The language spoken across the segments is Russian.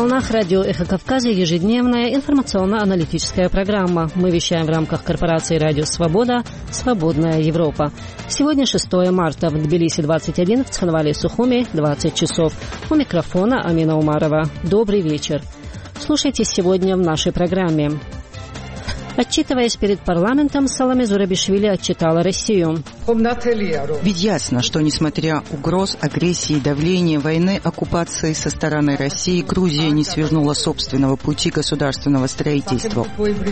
волнах радио «Эхо Кавказа» ежедневная информационно-аналитическая программа. Мы вещаем в рамках корпорации «Радио Свобода» «Свободная Европа». Сегодня 6 марта. В Тбилиси 21, в Цхинвале Сухуми 20 часов. У микрофона Амина Умарова. Добрый вечер. Слушайте сегодня в нашей программе. Отчитываясь перед парламентом, Саломе Зурабишвили отчитала Россию. Ведь ясно, что несмотря угроз, агрессии, давления, войны, оккупации со стороны России, Грузия не свернула собственного пути государственного строительства.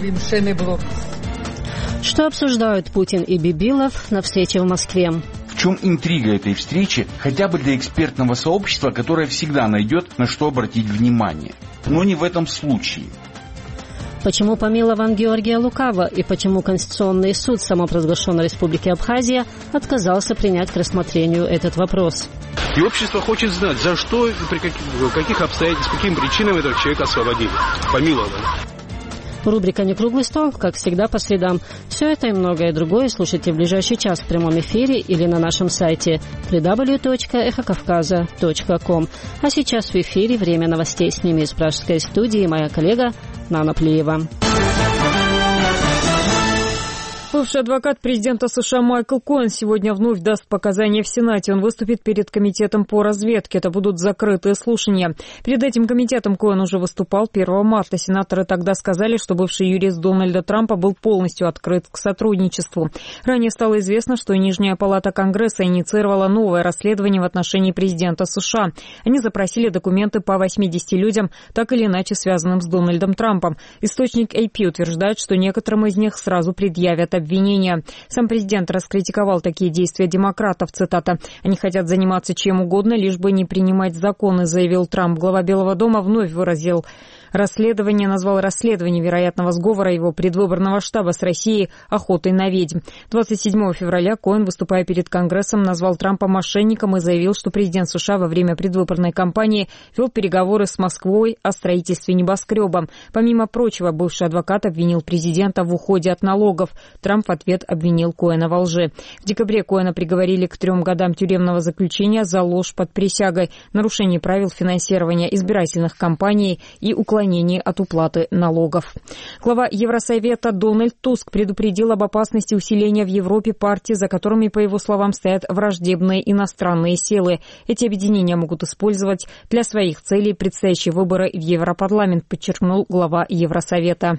Что обсуждают Путин и Бибилов на встрече в Москве? В чем интрига этой встречи, хотя бы для экспертного сообщества, которое всегда найдет, на что обратить внимание. Но не в этом случае. Почему помилован Георгия Лукава и почему Конституционный суд самопровозглашенной Республики Абхазия отказался принять к рассмотрению этот вопрос? И общество хочет знать, за что, при каких обстоятельствах, каким причинам этого человека освободили, помиловали. Рубрика «Не круглый стол», как всегда, по средам. Все это и многое другое слушайте в ближайший час в прямом эфире или на нашем сайте www.эхокавказа.ком. А сейчас в эфире время новостей. С ними из пражской студии моя коллега Нана Плиева. Бывший адвокат президента США Майкл Коэн сегодня вновь даст показания в Сенате. Он выступит перед комитетом по разведке. Это будут закрытые слушания. Перед этим комитетом Коэн уже выступал 1 марта. Сенаторы тогда сказали, что бывший юрист Дональда Трампа был полностью открыт к сотрудничеству. Ранее стало известно, что Нижняя палата Конгресса инициировала новое расследование в отношении президента США. Они запросили документы по 80 людям, так или иначе связанным с Дональдом Трампом. Источник AP утверждает, что некоторым из них сразу предъявят обвинения. Сам президент раскритиковал такие действия демократов, цитата. «Они хотят заниматься чем угодно, лишь бы не принимать законы», заявил Трамп. Глава Белого дома вновь назвал расследование вероятного сговора его предвыборного штаба с Россией охотой на ведьм. 27 февраля Коэн, выступая перед Конгрессом, назвал Трампа мошенником и заявил, что президент США во время предвыборной кампании вел переговоры с Москвой о строительстве небоскреба. Помимо прочего, бывший адвокат обвинил президента в уходе от налогов. Трамп в ответ обвинил Коэна во лжи. В декабре Коэна приговорили к 3 годам тюремного заключения за ложь под присягой, нарушение правил финансирования избирательных кампаний и уклонение от уплаты налогов. Глава Евросовета Дональд Туск предупредил об опасности усиления в Европе партий, за которыми, по его словам, стоят враждебные иностранные силы. Эти объединения могут использовать для своих целей предстоящие выборы в Европарламент, подчеркнул глава Евросовета.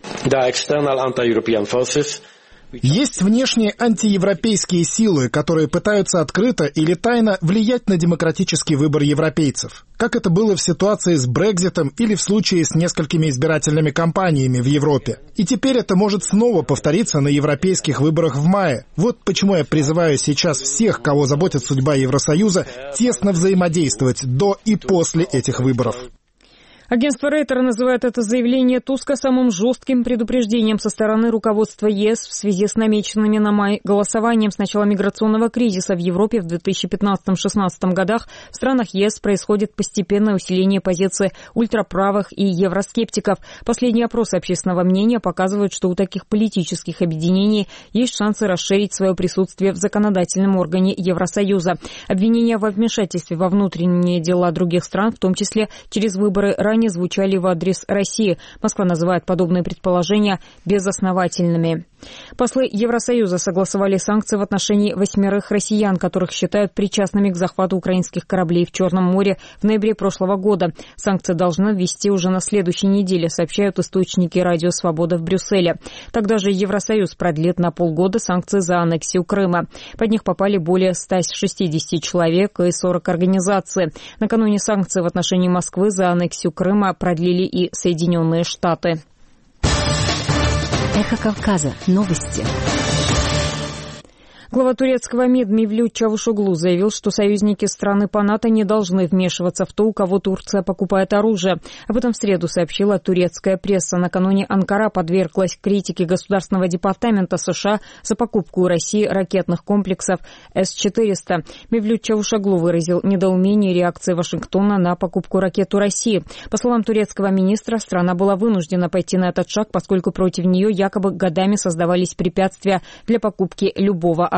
Есть внешние антиевропейские силы, которые пытаются открыто или тайно влиять на демократический выбор европейцев, как это было в ситуации с Брекситом или в случае с несколькими избирательными кампаниями в Европе. И теперь это может снова повториться на европейских выборах в мае. Вот почему я призываю сейчас всех, кого заботит судьба Евросоюза, тесно взаимодействовать до и после этих выборов. Агентство Рейтер называет это заявление Туска самым жестким предупреждением со стороны руководства ЕС в связи с намеченными на май голосованием с начала миграционного кризиса в Европе в 2015-16 годах. В странах ЕС происходит постепенное усиление позиций ультраправых и евроскептиков. Последние опросы общественного мнения показывают, что у таких политических объединений есть шансы расширить свое присутствие в законодательном органе Евросоюза. Обвинения во вмешательстве во внутренние дела других стран, в том числе через выборы, ранее звучали в адрес России. Москва называет подобные предположения безосновательными. Послы Евросоюза согласовали санкции в отношении 8 россиян, которых считают причастными к захвату украинских кораблей в Черном море в ноябре прошлого года. Санкции должны ввести уже на следующей неделе, сообщают источники Радио Свобода в Брюсселе. Тогда же Евросоюз продлит на полгода санкции за аннексию Крыма. Под них попали более 160 человек и 40 организаций. Накануне санкции в отношении Москвы за аннексию Крыма продлили и Соединенные Штаты. Эхо Кавказа. Новости. Глава турецкого МИД Мевлют Чавушоглу заявил, что союзники страны по НАТО не должны вмешиваться в то, у кого Турция покупает оружие. Об этом в среду сообщила турецкая пресса. Накануне Анкара подверглась критике Государственного департамента США за покупку у России ракетных комплексов С-400. Мевлют Чавушоглу выразил недоумение реакции Вашингтона на покупку ракет у России. По словам турецкого министра, страна была вынуждена пойти на этот шаг, поскольку против нее якобы годами создавались препятствия для покупки любого оружия.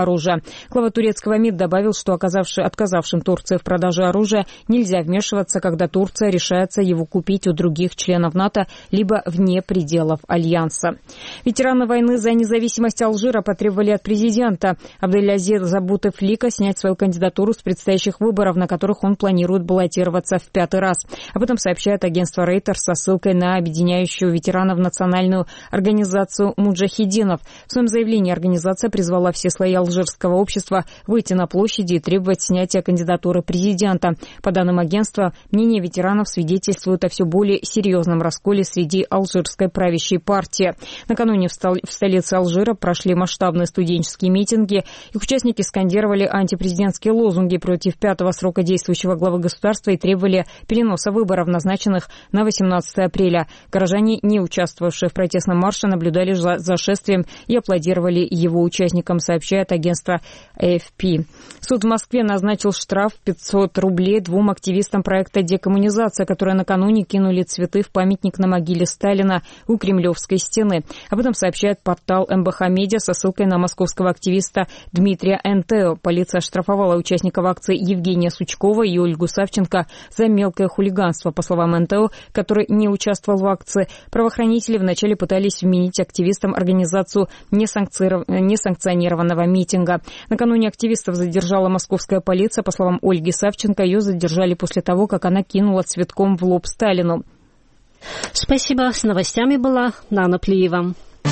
оружия. Глава турецкого МИД добавил, что отказавшим Турции в продаже оружия нельзя вмешиваться, когда Турция решается его купить у других членов НАТО, либо вне пределов Альянса. Ветераны войны за независимость Алжира потребовали от президента Абделязиза Бутефлика снять свою кандидатуру с предстоящих выборов, на которых он планирует баллотироваться в 5-й раз. Об этом сообщает агентство Reuters со ссылкой на объединяющую ветеранов национальную организацию муджахидинов. В своем заявлении организация призвала все слои алжирского общества выйти на площади и требовать снятия кандидатуры президента. По данным агентства, мнение ветеранов свидетельствует о все более серьезном расколе среди алжирской правящей партии. Накануне в столице Алжира прошли масштабные студенческие митинги. Их участники скандировали антипрезидентские лозунги против 5-го срока действующего главы государства и требовали переноса выборов, назначенных на 18 апреля. Горожане, не участвовавшие в протестном марше, наблюдали за шествием и аплодировали его участникам, сообщает агентство AFP. Суд в Москве назначил штраф 500 рублей двум активистам проекта «Декоммунизация», которые накануне кинули цветы в памятник на могиле Сталина у Кремлевской стены. Об этом сообщает портал МБХ Медиа со ссылкой на московского активиста Дмитрия Энтео. Полиция оштрафовала участников акции Евгения Сучкова и Ольгу Савченко за мелкое хулиганство. По словам Энтео, который не участвовал в акции, правоохранители вначале пытались вменить активистам организацию несанкционированного митинга. Накануне активистов задержала московская полиция. По словам Ольги Савченко, ее задержали после того, как она кинула цветком в лоб Сталину. Спасибо. С новостями была Нана Плиева.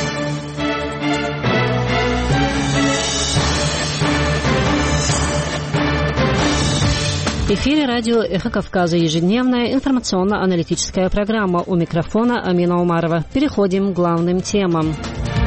В эфире радио «Эхо Кавказа», ежедневная информационно-аналитическая программа. У микрофона Амина Умарова. Переходим к главным темам.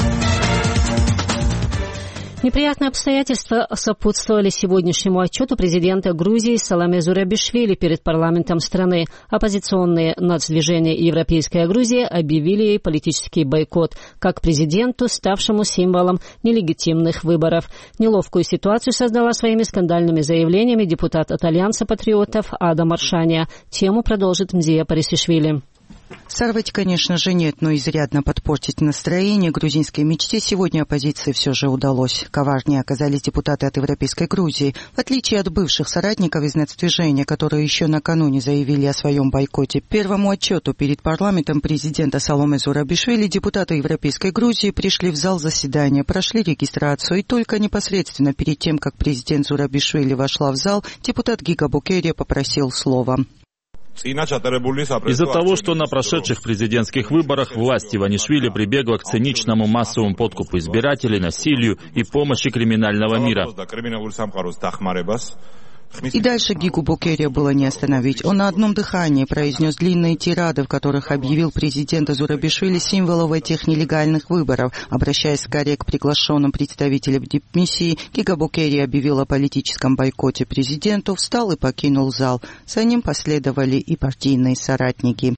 Неприятные обстоятельства сопутствовали сегодняшнему отчету президента Грузии Саломе Зурабишвили перед парламентом страны. Оппозиционные нацдвижения «Европейская Грузия» объявили ей политический бойкот, как президенту, ставшему символом нелегитимных выборов. Неловкую ситуацию создала своими скандальными заявлениями депутат от Альянса патриотов Ада Маршания. Тему продолжит Мзия Парисишвили. Сорвать, конечно же, нет, но изрядно подпортить настроение грузинской мечте сегодня оппозиции все же удалось. Коварнее оказались депутаты от Европейской Грузии. В отличие от бывших соратников из нацдвижения, которые еще накануне заявили о своем бойкоте, первому отчету перед парламентом президента Саломе Зурабишвили депутаты Европейской Грузии пришли в зал заседания, прошли регистрацию, и только непосредственно перед тем, как президент Зурабишвили вошла в зал, депутат Гига Букерия попросил слова. Из-за того, что на прошедших президентских выборах власть Иванишвили прибегла к циничному массовому подкупу избирателей, насилию и помощи криминального мира. И дальше Гигу Букерия было не остановить. Он на одном дыхании произнес длинные тирады, в которых объявил президента Зурабишвили символом этих нелегальных выборов. Обращаясь скорее к приглашенным представителям дипмиссии, Гига Букерия объявил о политическом бойкоте президенту, встал и покинул зал. За ним последовали и партийные соратники.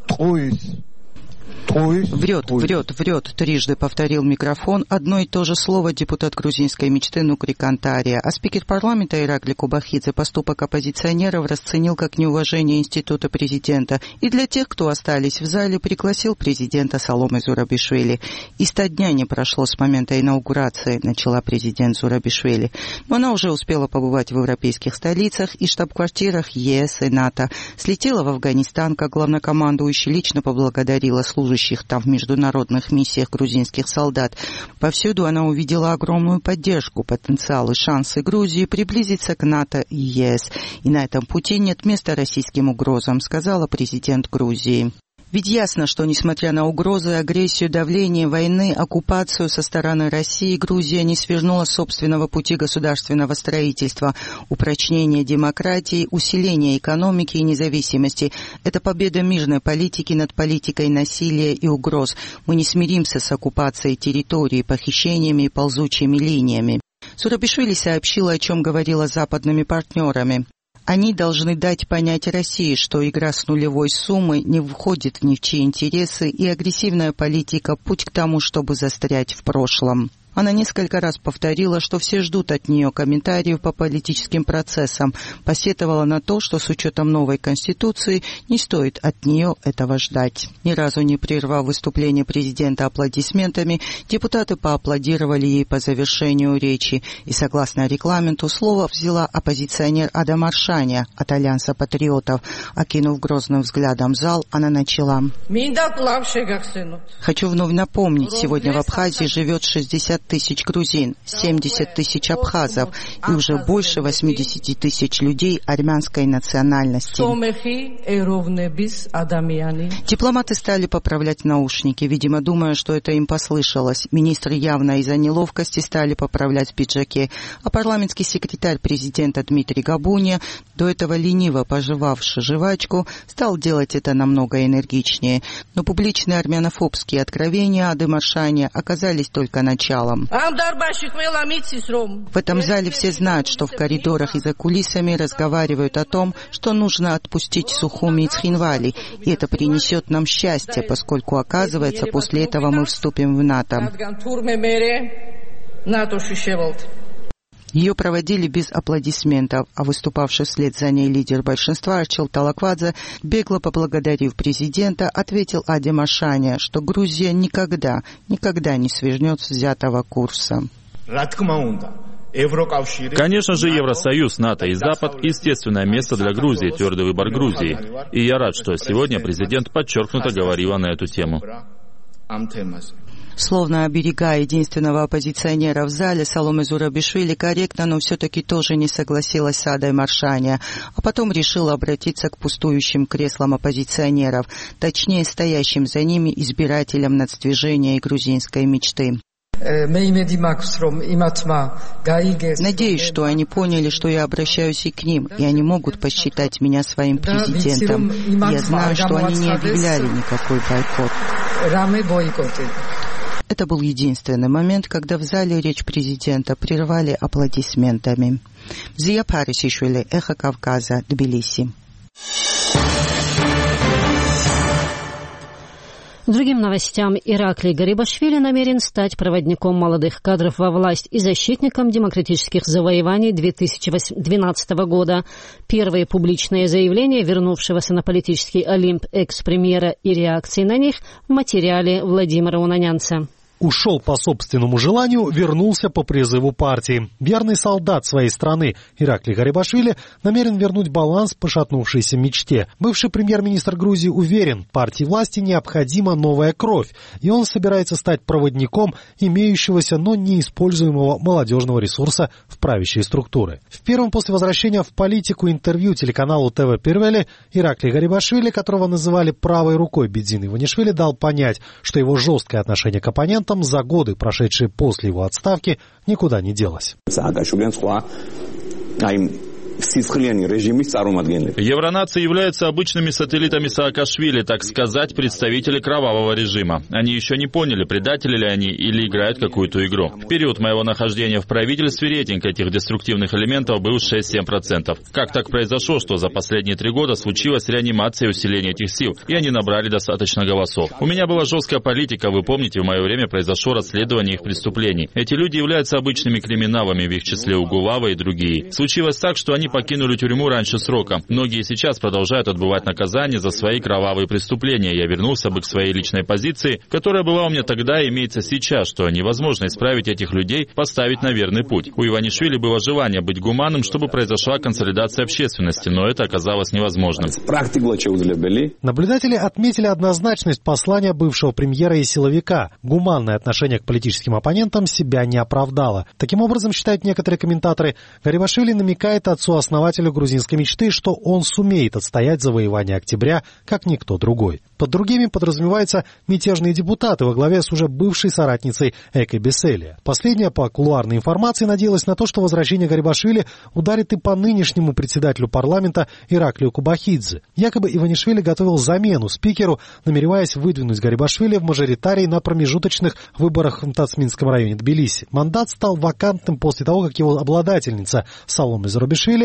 Врет, трижды повторил микрофон одно и то же слово депутат грузинской мечты Нукри Кантария. А спикер парламента Иракли Кубахидзе поступок оппозиционеров расценил как неуважение института президента. И для тех, кто остались в зале, пригласил президента Саломе Зурабишвили. И 100 дня не прошло с момента инаугурации, начала президент Зурабишвили. Но она уже успела побывать в европейских столицах и штаб-квартирах ЕС и НАТО. Слетела в Афганистан, как главнокомандующий, лично поблагодарила служащих там в международных миссиях грузинских солдат. Повсюду она увидела огромную поддержку, потенциал и шансы Грузии приблизиться к НАТО и ЕС. И на этом пути нет места российским угрозам, сказала президент Грузии. Ведь ясно, что, несмотря на угрозы, агрессию, давление, войны, оккупацию со стороны России, Грузия не свернула с собственного пути государственного строительства, упрочнения демократии, усиления экономики и независимости. Это победа мирной политики над политикой насилия и угроз. Мы не смиримся с оккупацией территории, похищениями и ползучими линиями. Зурабишвили сообщила, о чем говорила с западными партнерами. Они должны дать понять России, что игра с нулевой суммой не входит ни в чьи интересы, и агрессивная политика – путь к тому, чтобы застрять в прошлом. Она несколько раз повторила, что все ждут от нее комментариев по политическим процессам, посетовала на то, что с учетом новой Конституции не стоит от нее этого ждать. Ни разу не прервав выступление президента аплодисментами, депутаты поаплодировали ей по завершению речи, и, согласно регламенту, слово взяла оппозиционер Ада Маршаня от Альянса патриотов. Окинув грозным взглядом зал, она начала. Хочу вновь напомнить, сегодня в Абхазии живет 60 тысяч грузин, 70 тысяч абхазов и уже больше 80 тысяч людей армянской национальности. Дипломаты стали поправлять наушники, видимо, думая, что это им послышалось. Министры явно из-за неловкости стали поправлять пиджаки, а парламентский секретарь президента Дмитрий Габуния, до этого лениво пожевавший жвачку, стал делать это намного энергичнее. Но публичные армянофобские откровения Ады Маршаня оказались только началом. В этом зале все знают, что в коридорах и за кулисами разговаривают о том, что нужно отпустить Сухуми и Цхинвали, и это принесет нам счастье, поскольку, оказывается, после этого мы вступим в НАТО. Ее проводили без аплодисментов, а выступавший вслед за ней лидер большинства Арчил Талаквадзе, бегло поблагодарив президента, ответил Аде Маршаня, что Грузия никогда не свернет с взятого курса. Конечно же, Евросоюз, НАТО и Запад – естественное место для Грузии, твердый выбор Грузии. И я рад, что сегодня президент подчеркнуто говорила на эту тему. Словно оберегая единственного оппозиционера в зале, Саломе Зурабишвили корректно, но все-таки тоже не согласилась с Адой Маршаня, а потом решила обратиться к пустующим креслам оппозиционеров, точнее, стоящим за ними избирателям нацдвижения и грузинской мечты. Надеюсь, что они поняли, что я обращаюсь и к ним, и они могут посчитать меня своим президентом. Я знаю, что они не объявляли никакой бойкот. Это был единственный момент, когда в зале речь президента прервали аплодисментами. Зия Парисишвили, Эхо Кавказа, Тбилиси. Другим новостям. Ираклий Гарибашвили намерен стать проводником молодых кадров во власть и защитником демократических завоеваний 2012 года. Первые публичные заявления вернувшегося на политический Олимп экс-премьера и реакции на них в материале Владимира Унанянца. Ушел по собственному желанию, вернулся по призыву партии. Верный солдат своей страны Ираклий Гарибашвили намерен вернуть баланс пошатнувшейся мечте. Бывший премьер-министр Грузии уверен, партии власти необходима новая кровь, и он собирается стать проводником имеющегося, но неиспользуемого молодежного ресурса в правящие структуры. В первом после возвращения в политику интервью телеканалу ТВ Первели Ираклий Гарибашвили, которого называли правой рукой Бедзины Иванишвили, дал понять, что его жесткое отношение к оппонентам за годы, прошедшие после его отставки, никуда не делось. Евронации являются обычными сателлитами Саакашвили, так сказать, представители кровавого режима. Они еще не поняли, предатели ли они или играют какую-то игру. В период моего нахождения в правительстве рейтинг этих деструктивных элементов был 6-7%. Как так произошло, что за последние 3 года случилась реанимация и усиление этих сил, и они набрали достаточно голосов? У меня была жесткая политика, вы помните, в мое время произошло расследование их преступлений. Эти люди являются обычными криминалами, в их числе Угулава и другие. Случилось так, что они покинули тюрьму раньше срока. Многие сейчас продолжают отбывать наказание за свои кровавые преступления. Я вернулся бы к своей личной позиции, которая была у меня тогда и имеется сейчас, что невозможно исправить этих людей, поставить на верный путь. У Иванишвили было желание быть гуманным, чтобы произошла консолидация общественности, но это оказалось невозможным. Наблюдатели отметили однозначность послания бывшего премьера и силовика. Гуманное отношение к политическим оппонентам себя не оправдало. Таким образом, считают некоторые комментаторы, Гарибашвили намекает отцу-основателю грузинской мечты, что он сумеет отстоять завоевание октября, как никто другой. Под другими подразумеваются мятежные депутаты во главе с уже бывшей соратницей Экой Беселия. Последняя, по кулуарной информации, надеялась на то, что возвращение Гарибашвили ударит и по нынешнему председателю парламента Ираклию Кубахидзе. Якобы Иванишвили готовил замену спикеру, намереваясь выдвинуть Гарибашвили в мажоритарий на промежуточных выборах в Тацминском районе Тбилиси. Мандат стал вакантным после того, как его обладательница Саломе Зурабишвили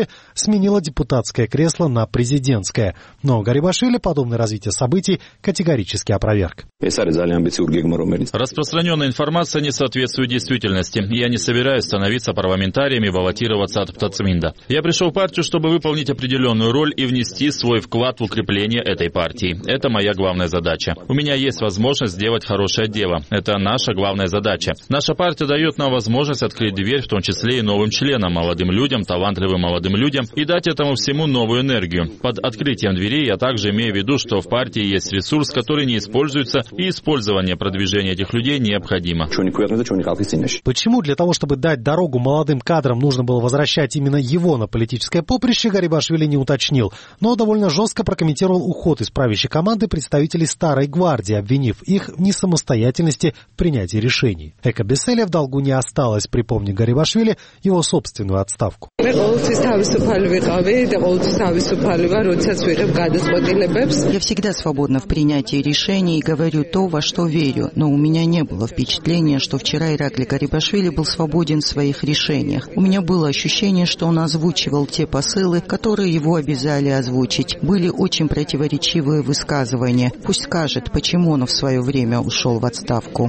Гарибашвили сменила депутатское кресло на президентское. Но Гарибашвили подобное развитие событий категорически опроверг. Распространенная информация не соответствует действительности. Я не собираюсь становиться парламентарием и баллотироваться от Птацминда. Я пришел в партию, чтобы выполнить определенную роль и внести свой вклад в укрепление этой партии. Это моя главная задача. У меня есть возможность сделать хорошее дело. Это наша главная задача. Наша партия дает нам возможность открыть дверь, в том числе и новым членам, молодым людям, талантливым молодым людям, и дать этому всему новую энергию. Под открытием дверей я также имею в виду, что в партии есть ресурс, который не используется, и использование продвижения этих людей необходимо. Почему для того, чтобы дать дорогу молодым кадрам, нужно было возвращать именно его на политическое поприще, Гарибашвили не уточнил, но довольно жестко прокомментировал уход из правящей команды представителей старой гвардии, обвинив их в несамостоятельности в принятии решений. Эко Бесселия в долгу не осталось, припомнив Гарибашвили его собственную отставку. Я всегда свободна в принятии решений и говорю то, во что верю, но у меня не было впечатления, что вчера Иракли Гарибашвили был свободен в своих решениях. У меня было ощущение, что он озвучивал те посылы, которые его обязали озвучить. Были очень противоречивые высказывания. Пусть скажет, почему он в свое время ушел в отставку.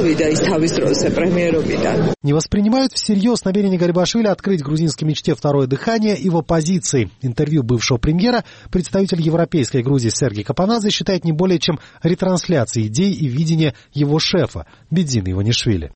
Не воспринимают всерьез намерение Гарибашвили открыть грузинской мечте второе дыхание и в оппозиции. Интервью бывшего премьера представитель европейской Грузии Сергей Капанадзе считает не более чем ретрансляцией идей и видения его шефа Бедзина Иванишвили.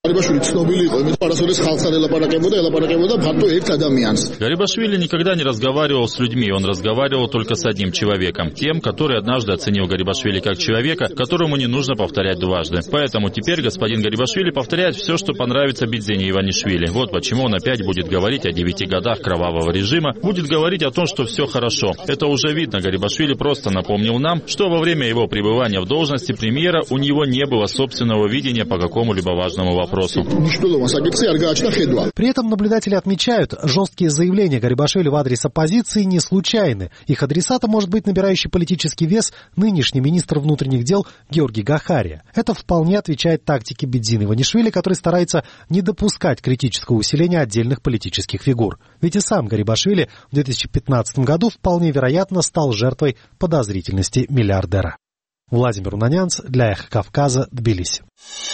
Гарибашвили никогда не разговаривал с людьми, он разговаривал только с одним человеком, тем, который однажды оценил Гарибашвили как человека, которому не нужно повторять дважды. Поэтому теперь господин Гарибашвили повторяет все, что понравится Бедзине Иванишвили. Вот почему он опять будет говорить о 9 годах кровавого режима, будет говорить о том, что все хорошо. Это уже видно. Гарибашвили просто напомнил нам, что во время его пребывания в должности премьера у него не было собственного видения по какому-либо важному вопросу. При этом наблюдатели отмечают, жесткие заявления Гарибашвили в адрес оппозиции не случайны. Их адресатом может быть набирающий политический вес нынешний министр внутренних дел Георгий Гахария. Это вполне отвечает тактике Бедзина Иванишвили, который старается не допускать критического усиления отдельных политических фигур. Ведь и сам Гарибашвили в 2015 году вполне вероятно стал жертвой подозрительности миллиардера. Владимир Унанянц для Эхо Кавказа, Тбилиси.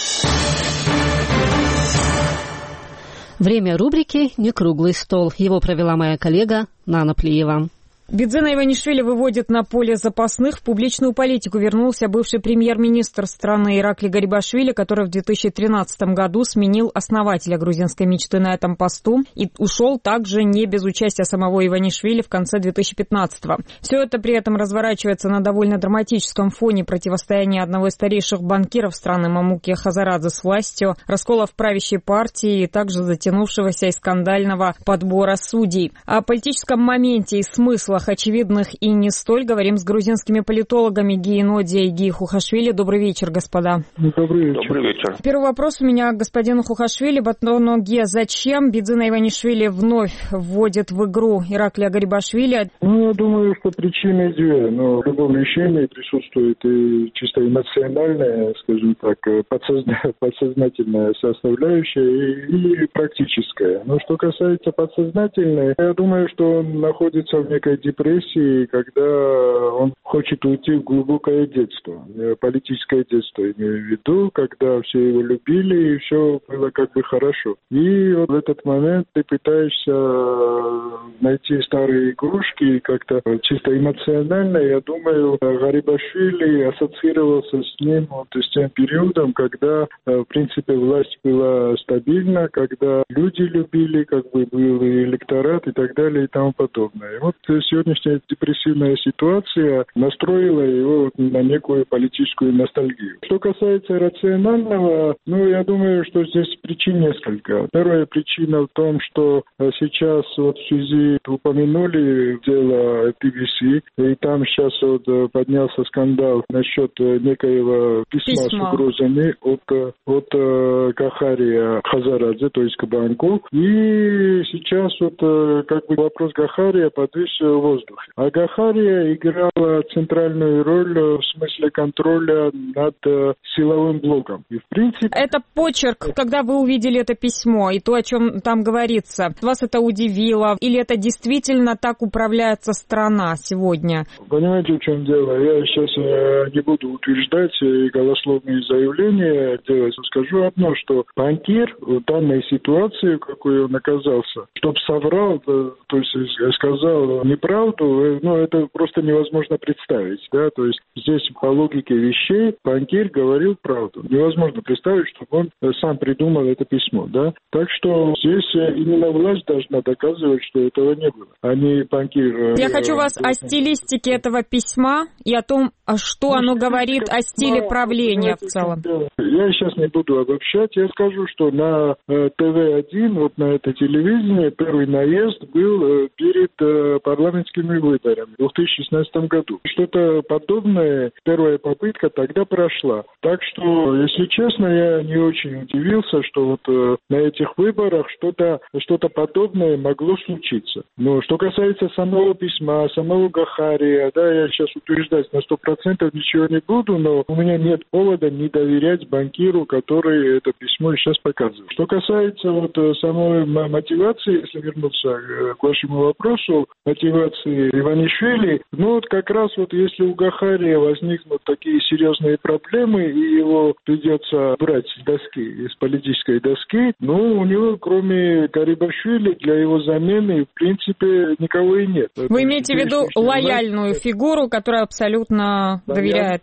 Время рубрики «Не круглый стол». Его провела моя коллега Нана Плиева. Бедзина Иванишвили выводит на поле запасных. В публичную политику вернулся бывший премьер-министр страны Иракли Гарибашвили, который в 2013 году сменил основателя грузинской мечты на этом посту и ушел также не без участия самого Иванишвили в конце 2015-го. Все это при этом разворачивается на довольно драматическом фоне противостояния одного из старейших банкиров страны Мамуки Хазарадзе с властью, раскола в правящей партии и также затянувшегося и скандального подбора судей. О политическом моменте и смыслах очевидных и не столь говорим с грузинскими политологами Гии Ноди и Гии Хухашвили. Добрый вечер, господа. Добрый вечер. Первый вопрос у меня к господину Хухашвили. Батоно Гия, зачем Бедзина Иванишвили вновь вводит в игру Иракля Гарибашвили? Я думаю, что причины две. Но в любом решении присутствует и чисто эмоциональная, скажем так, подсознательная составляющая и практическая. Но что касается подсознательной, я думаю, что он находится в некой депрессии, когда он хочет уйти в глубокое детство, политическое детство, имею в виду, когда все его любили и все было как бы хорошо. И вот в этот момент ты пытаешься найти старые игрушки, как-то чисто эмоционально, я думаю, Гарибашвили ассоциировался с ним, вот, с тем периодом, когда, в принципе, власть была стабильна, когда люди любили, как бы был и электорат и так далее и тому подобное. И вот сегодняшняя депрессивная ситуация настроила его на некую политическую ностальгию. Что касается рационального, я думаю, что здесь причин несколько. Первая причина в том, что сейчас вот в связи упомянули дело TBC, и там сейчас вот поднялся скандал насчет некоего письма с угрозами от Гахария Хазарадзе, то есть к банку. И сейчас вот как бы вопрос Гахария подвис в воздухе. А Гахария играла играть центральную роль в смысле контроля над силовым блоком. И в принципе... Это почерк, когда вы увидели это письмо и то, о чем там говорится, вас это удивило? Или это действительно так управляется страна сегодня? Понимаете, в чем дело? Я сейчас не буду утверждать и голословные заявления делать. Скажу одно, что банкир в данной ситуации, в какой он оказался, чтобы соврал, то есть сказал неправду, это просто невозможно представить. Да? То есть здесь по логике вещей банкир говорил правду. Невозможно представить, чтобы он сам придумал это письмо. Да? Так что здесь именно власть должна доказывать, что этого не было, а не банкир. Я хочу вас о стилистике этого письма и о том, что оно говорит о стиле правления в целом. Я сейчас не буду обобщать. Я скажу, что на ТВ-1, вот на это телевидение, первый наезд был перед парламентскими выборами в 2016 году. Что-то подобное, первая попытка тогда прошла. Так что, если честно, я не очень удивился, что вот на этих выборах что-то подобное могло случиться. Но что касается самого письма, самого Гахария, да, я сейчас утверждать на 100% ничего не буду, но у меня нет повода не доверять банкиру, который это письмо сейчас показывает. Что касается вот самой мотивации, если вернуться к вашему вопросу, мотивации Иванишвили, вот как раз вот если у Гахария возникнут такие серьезные проблемы и его придется брать с доски, из политической доски, у него кроме Гарибашвили для его замены в принципе никого и нет. Вы имеете в виду лояльную фигуру, которая абсолютно доверяет?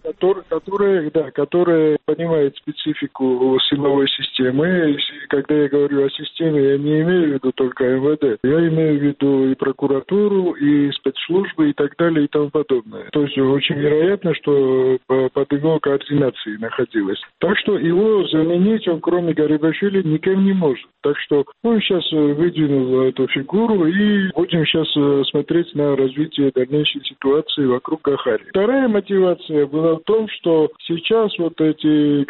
Которая понимает специфику силовой системы. Когда я говорю о системе, я не имею в виду только МВД. Я имею в виду и прокуратуру, и спецслужбы, и так далее, и тому подобное. То есть очень вероятно, что под его координацией находилось. Так что его заменить он, кроме Гарибашвили, никем не может. Так что он сейчас выдвинул эту фигуру, и будем сейчас смотреть на развитие дальнейшей ситуации вокруг Гахари. Вторая мотивация была в том, что сейчас вот эти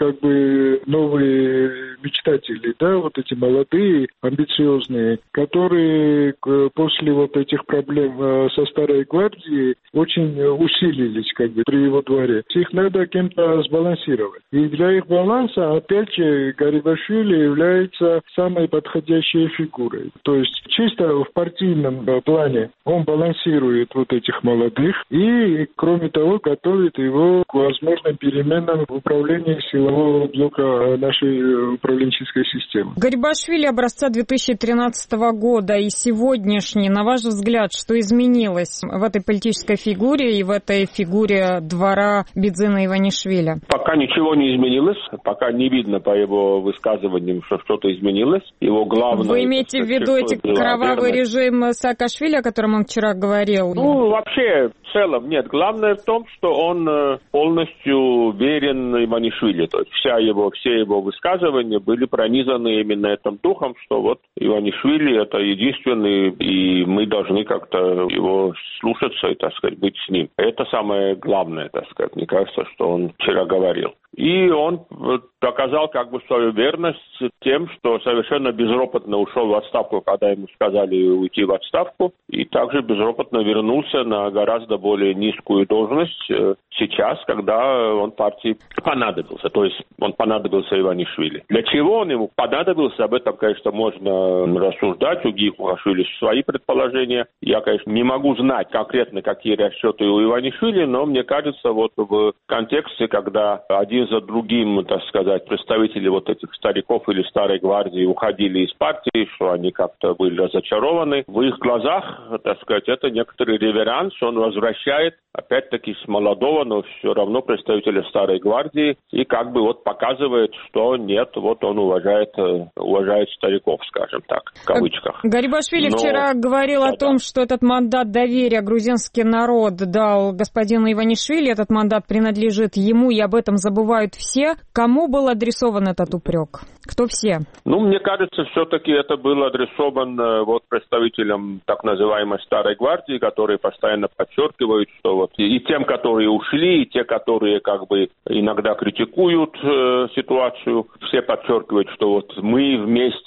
новые мечтатели, да, вот эти молодые, амбициозные, которые после вот этих проблем со Старой Гвардией очень усилились при его дворе. Их надо кем-то сбалансировать. И для их баланса, опять же, Гарибашвили является самой подходящей фигурой. То есть чисто в партийном плане он балансирует вот этих молодых и, кроме того, готовит его к возможным переменам в управлении силового блока нашей управленческой системы. Гарибашвили образца 2013 года и сегодняшний, на ваш взгляд, что изменилось в этой политической фигуре и в этой фигуре двора Бидзина Иванишвили? Пока ничего не изменилось, пока не видно по его высказываниям, что что-то изменилось. Его главное... Вы имеете в виду эти кровавый режим Саакашвили, о котором он вчера говорил? Вообще, в целом нет. Главное в том, что он полностью верен Иванишвили. То есть все его высказывания были пронизаны именно этим духом, что вот Иванишвили это единственный, и мы должны как-то его слушаться и, так сказать, быть с ним. Это самое главное, так сказать. Мне кажется, что он вчера говорил. И он доказал свою верность тем, что совершенно безропотно ушел в отставку, когда ему сказали уйти в отставку, и также безропотно вернулся на гораздо более низкую должность сейчас, когда он партии понадобился. То есть он понадобился Иванишвили. Для чего он ему понадобился, об этом, конечно, можно рассуждать. У Гиахашвили свои предположения. Я, конечно, не могу знать конкретно, какие расчеты у Иванишвили, но мне кажется, вот в контексте, когда один за другим, так сказать, представители вот этих стариков или Старой Гвардии уходили из партии, что они как-то были разочарованы. В их глазах, так сказать, это некоторый реверанс, он возвращает, опять-таки, с молодого, но все равно представителя Старой Гвардии, и показывает, что нет, вот он уважает стариков, скажем так, в кавычках. Гарибашвили вчера говорил о том, что этот мандат доверия грузинский народ дал господину Иванишвили, этот мандат принадлежит ему, и об этом забывают все. Кому был адресован этот упрек? Кто все? Мне кажется, все-таки это было адресовано представителям так называемой Старой Гвардии, которые постоянно подчеркивают, что и тем, которые ушли, и те, которые иногда критикуют ситуацию, все подчеркивают, что мы вместе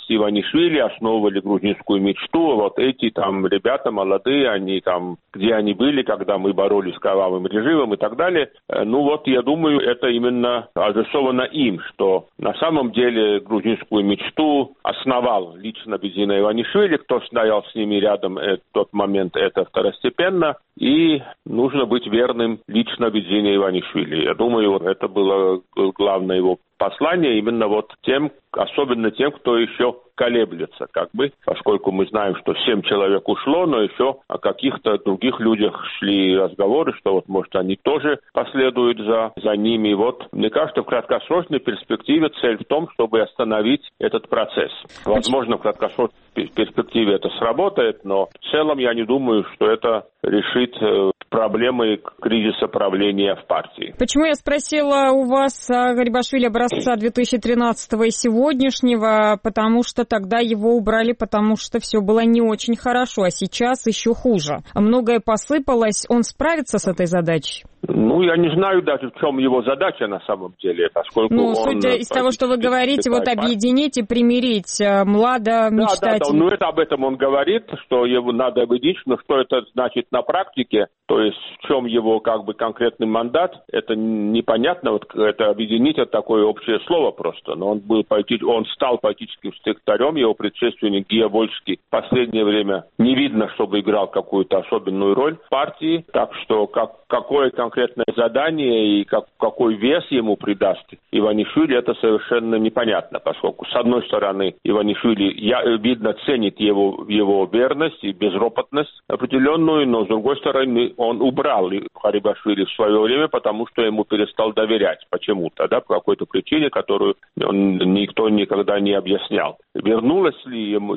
Иванишвили основывали грузинскую мечту. Вот эти там ребята молодые, они там, где они были, когда мы боролись с кровавым режимом и так далее. Ну вот, я думаю, это именно адресовано им, что на самом деле грузинскую мечту основал лично Бедзина Иванишвили. Кто стоял с ними рядом в тот момент, это второстепенно. И нужно быть верным лично Бедзине Иванишвили. Я думаю, это было главное его послание именно вот тем, особенно тем, кто еще колеблется, как бы, поскольку мы знаем, что 7 человек ушло, но еще о каких-то других людях шли разговоры, что вот, может, они тоже последуют за ними. Вот, мне кажется, в краткосрочной перспективе цель в том, чтобы остановить этот процесс. Возможно, в краткосрочной перспективе это сработает, но в целом я не думаю, что это решит проблемы кризиса правления в партии. Почему я спросила у вас о Гарибашвили образца 2013 и сегодняшнего? Потому что тогда его убрали, потому что все было не очень хорошо, а сейчас еще хуже. Многое посыпалось. Он справится с этой задачей? Ну, я не знаю даже, в чем его задача на самом деле, поскольку судя из того, что вы говорите, вот объединить и примирить младомечтателей. Да, ну это об этом он говорит, что его надо объединить, но что это значит на практике, то есть в чем его как бы конкретный мандат, это непонятно, вот это объединить, это такое общее слово просто, но он стал политическим секретарем, его предшественник Гия Вольский в последнее время не видно, чтобы играл какую-то особенную роль в партии, так что какое конкретное задание и какой вес ему придаст Иванишвили, это совершенно непонятно, поскольку, с одной стороны, Иванишвили, видно, ценит его верность и безропотность определенную, но, с другой стороны, он убрал Гарибашвили в свое время, потому что ему перестал доверять почему-то, да, по какой-то причине, которую никто никогда не объяснял. Вернулось ли ему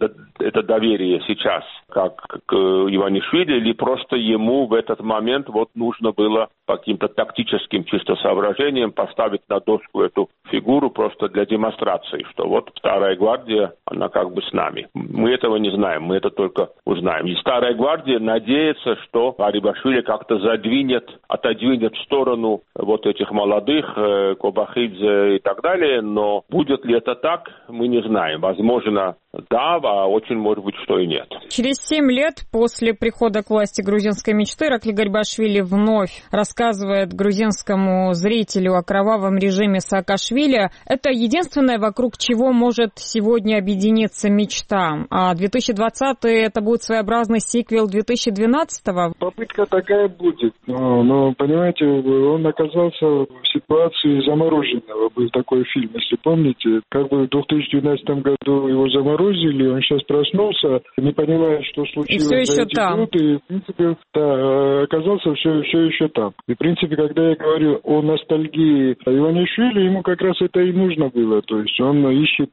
это доверие сейчас, как к Иванишвили, или просто ему в этот момент вот нужно было по каким-то тактическим чисто соображениям поставить на доску эту фигуру просто для демонстрации, что вот Старая Гвардия, она как бы с нами. Мы этого не знаем, мы это только узнаем. И Старая Гвардия надеется, что Гарибашвили как-то отодвинет в сторону вот этих молодых, Кобахидзе и так далее, но будет ли это так, мы не знаем. Возможно, да, а очень может быть, что и нет. Через 7 лет после прихода к власти грузинской мечты Иракли Гарибашвили вновь рассказывает грузинскому зрителю о кровавом режиме Саакашвили. Это единственное, вокруг чего может сегодня объединиться мечта. А 2020-й это будет своеобразный сиквел 2012-го? Попытка такая будет. Но, понимаете, он оказался в ситуации замороженного. Был такой фильм, если помните. Как бы в 2012 году его заморозили, он сейчас проснулся, не понимая, что случилось за эти годы. И, в принципе, оказался все еще там. И, в принципе, когда я говорю о ностальгии Иванишвили, ему как раз это и нужно было. То есть он ищет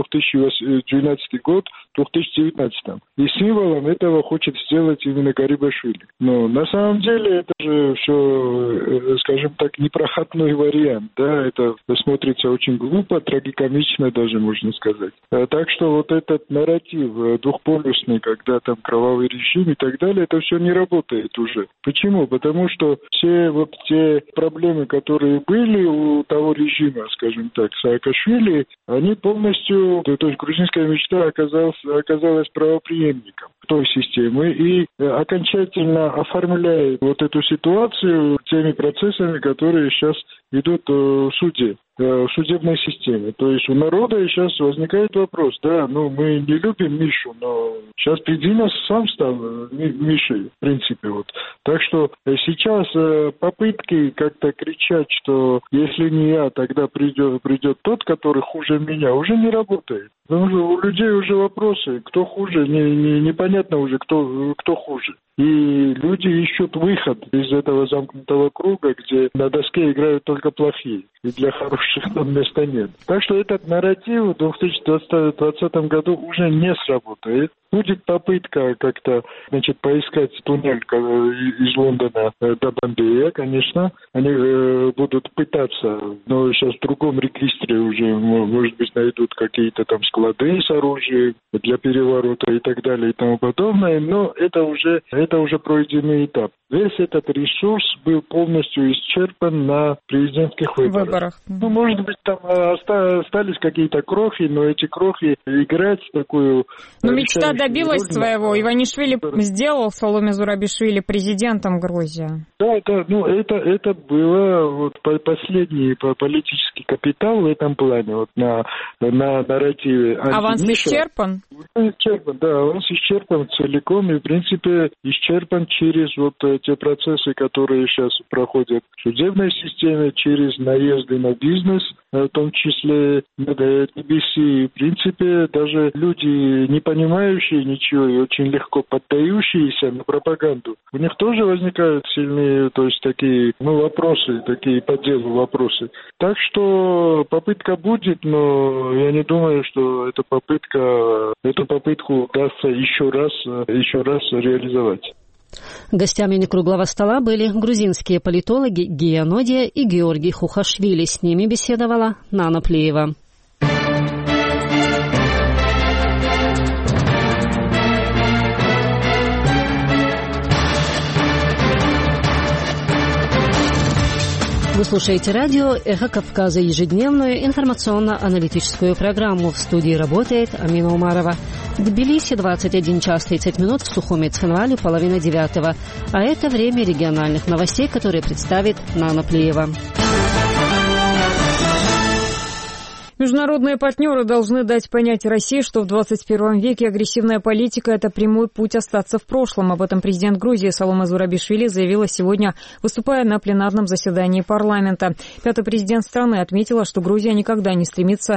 2012 год в 2019. И символом этого хочет сделать именно Гарибашвили. Но на самом деле это же все, скажем так, непроходной вариант. Да? Это смотрится очень глупо, трагикомично даже, можно сказать. Так что вот этот нарратив двухполюсный, когда там кровавый режим и так далее, это все не работает уже. Почему? Потому что все вот те проблемы, которые были у того режима, скажем так, Саакашвили, они полностью, то есть грузинская мечта оказалась правопреемником той системы и окончательно оформляет вот эту ситуацию теми процессами, которые сейчас идут в суде, в судебной системе. То есть у народа сейчас возникает вопрос, да, мы не любим Мишу, но сейчас Бедзина сам стал Мишей, в принципе, вот. Так что сейчас попытки как-то кричать, что если не я, тогда придет тот, который хуже меня, уже не работает. Потому что у людей уже вопросы, кто хуже, непонятно уже, кто хуже. И люди ищут выход из этого замкнутого круга, где на доске играют только плохие, и для хороших там места нет. Так что этот нарратив в 2020 году уже не сработает. Будет попытка как-то, поискать туннель из Лондона до Бомбея, конечно. Они будут пытаться, но сейчас в другом регистре уже, может быть, найдут какие-то там склады с оружием для переворота и так далее и тому подобное, но это уже пройденный этап. Весь этот ресурс был полностью исчерпан на президенте президентских выборах. Ну, может быть, там остались какие-то крохи, но эти крохи играть в такую... Но мечта добилась своего. Иванишвили сделал Саломе Зурабишвили президентом Грузии. Да, ну это было вот последний политический капитал в этом плане, вот на нарративе. Аванс исчерпан? Исчерпан, да, аванс исчерпан целиком и, в принципе, исчерпан через вот те процессы, которые сейчас проходят в судебной системе, через наезды на бизнес, в том числе на TBC. И, в принципе, даже люди, не понимающие ничего и очень легко поддающиеся на пропаганду, у них тоже возникают сильные, то есть такие, вопросы, такие по делу вопросы. Так что попытка будет, но я не думаю, что эту попытку удастся еще раз реализовать. Гостями круглого стола были грузинские политологи Гия Нодия и Георгий Хухашвили. С ними беседовала Нана Плеева. Вы слушаете радио «Эхо Кавказа», ежедневную информационно-аналитическую программу. В студии работает Амина Умарова. В Тбилиси 21 час 30 минут, в Сухуми Цхинвале 8:30. А это время региональных новостей, которые представит Нана Плеева. Международные партнеры должны дать понять России, что в 21 веке агрессивная политика – это прямой путь остаться в прошлом. Об этом президент Грузии Саломе Зурабишвили заявила сегодня, выступая на пленарном заседании парламента. Пятый президент страны отметила, что Грузия никогда не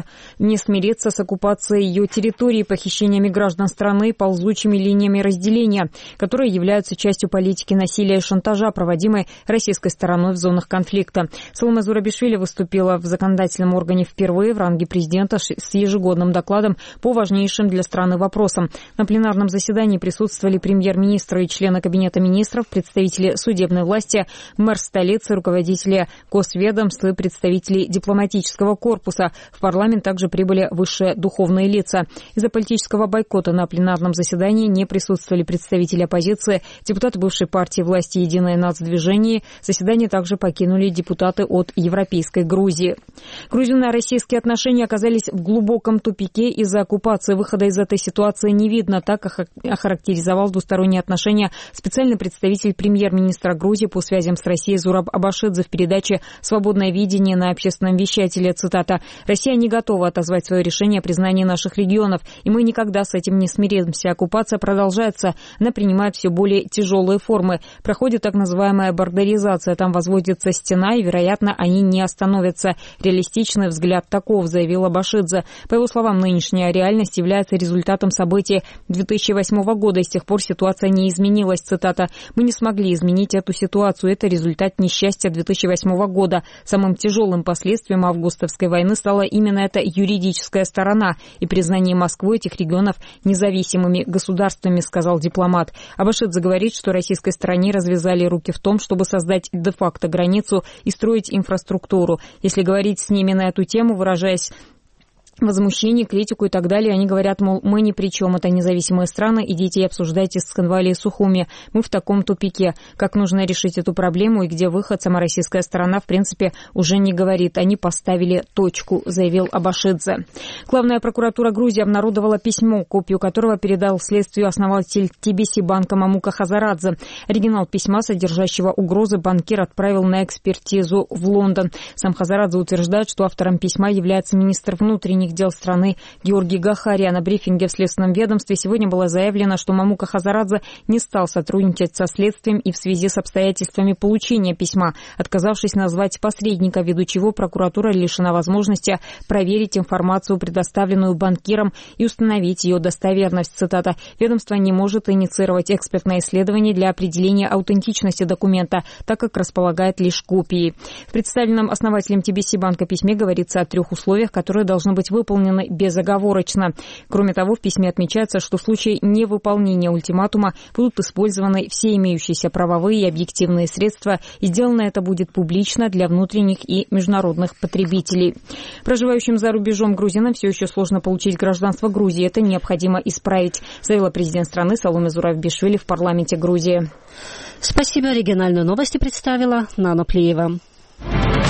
смирится с оккупацией ее территории, похищениями граждан страны, ползучими линиями разделения, которые являются частью политики насилия и шантажа, проводимой российской стороной в зонах конфликта. Саломе Зурабишвили выступила в законодательном органе впервые в ранге президента с ежегодным докладом по важнейшим для страны вопросам. На пленарном заседании присутствовали премьер-министр и члены Кабинета министров, представители судебной власти, мэр столицы, руководители госведомств и представители дипломатического корпуса. В парламент также прибыли высшие духовные лица. Из-за политического бойкота на пленарном заседании не присутствовали представители оппозиции, депутаты бывшей партии власти «Единое нацдвижение». Заседание также покинули депутаты от Европейской Грузии. Грузино-российские отношения оказались в глубоком тупике из-за оккупации. Выхода из этой ситуации не видно, так охарактеризовал двусторонние отношения специальный представитель премьер-министра Грузии по связям с Россией Зураб Абашидзе в передаче «Свободное видение» на общественном вещателе. Цитата: «Россия не готова отозвать свое решение о признании наших регионов, и мы никогда с этим не смиримся. Оккупация продолжается, она принимает все более тяжелые формы. Проходит так называемая бордеризация, там возводится стена, и, вероятно, они не остановятся. Реалистичный взгляд таков», заявил Абашидзе. По его словам, нынешняя реальность является результатом событий 2008 года, и с тех пор ситуация не изменилась. Цитата: «Мы не смогли изменить эту ситуацию. Это результат несчастья 2008 года. Самым тяжелым последствием августовской войны стала именно эта юридическая сторона и признание Москвы этих регионов независимыми государствами», сказал дипломат. Абашидзе говорит, что российской стороне развязали руки в том, чтобы создать де-факто границу и строить инфраструктуру. Если говорить с ними на эту тему, выражаясь возмущение, критику и так далее, они говорят, мол, мы ни при чем, это независимые страны, идите и обсуждайте с Цхинвали и Сухуми, мы в таком тупике. Как нужно решить эту проблему и где выход, сама российская сторона, в принципе, уже не говорит. Они поставили точку, заявил Абашидзе. Главная прокуратура Грузии обнародовала письмо, копию которого передал следствию основатель TBC банка Мамука Хазарадзе. Оригинал письма, содержащего угрозы, банкир отправил на экспертизу в Лондон. Сам Хазарадзе утверждает, что автором письма является министр внутренних дел страны Георгий Гахария. На брифинге в Следственном ведомстве сегодня было заявлено, что Мамука Хазарадзе не стал сотрудничать со следствием и в связи с обстоятельствами получения письма, отказавшись назвать посредника, ввиду чего прокуратура лишена возможности проверить информацию, предоставленную банкирам, и установить ее достоверность. Цитата: «Ведомство не может инициировать экспертное исследование для определения аутентичности документа, так как располагает лишь копией». В представленном основателем TBC банка письме говорится о 3 условиях, которые должны быть выполнены безоговорочно. Кроме того, в письме отмечается, что в случае невыполнения ультиматума будут использованы все имеющиеся правовые и объективные средства, и сделано это будет публично для внутренних и международных потребителей. Проживающим за рубежом грузинам все еще сложно получить гражданство Грузии. Это необходимо исправить, заявила президент страны Саломе Зурабишвили в парламенте Грузии. Спасибо. Региональные новости представила Нана Плеева.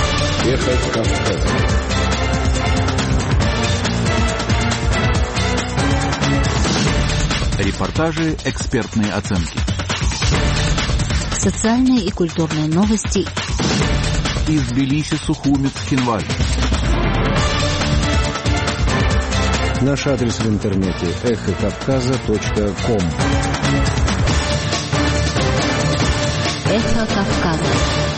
Эхо Кавказа. Репортажи, экспертные оценки. Социальные и культурные новости. Из Тбилиси, Сухуми, Цхинваль. Наш адрес в интернете эхокавказа.ком. Эхо Кавказа.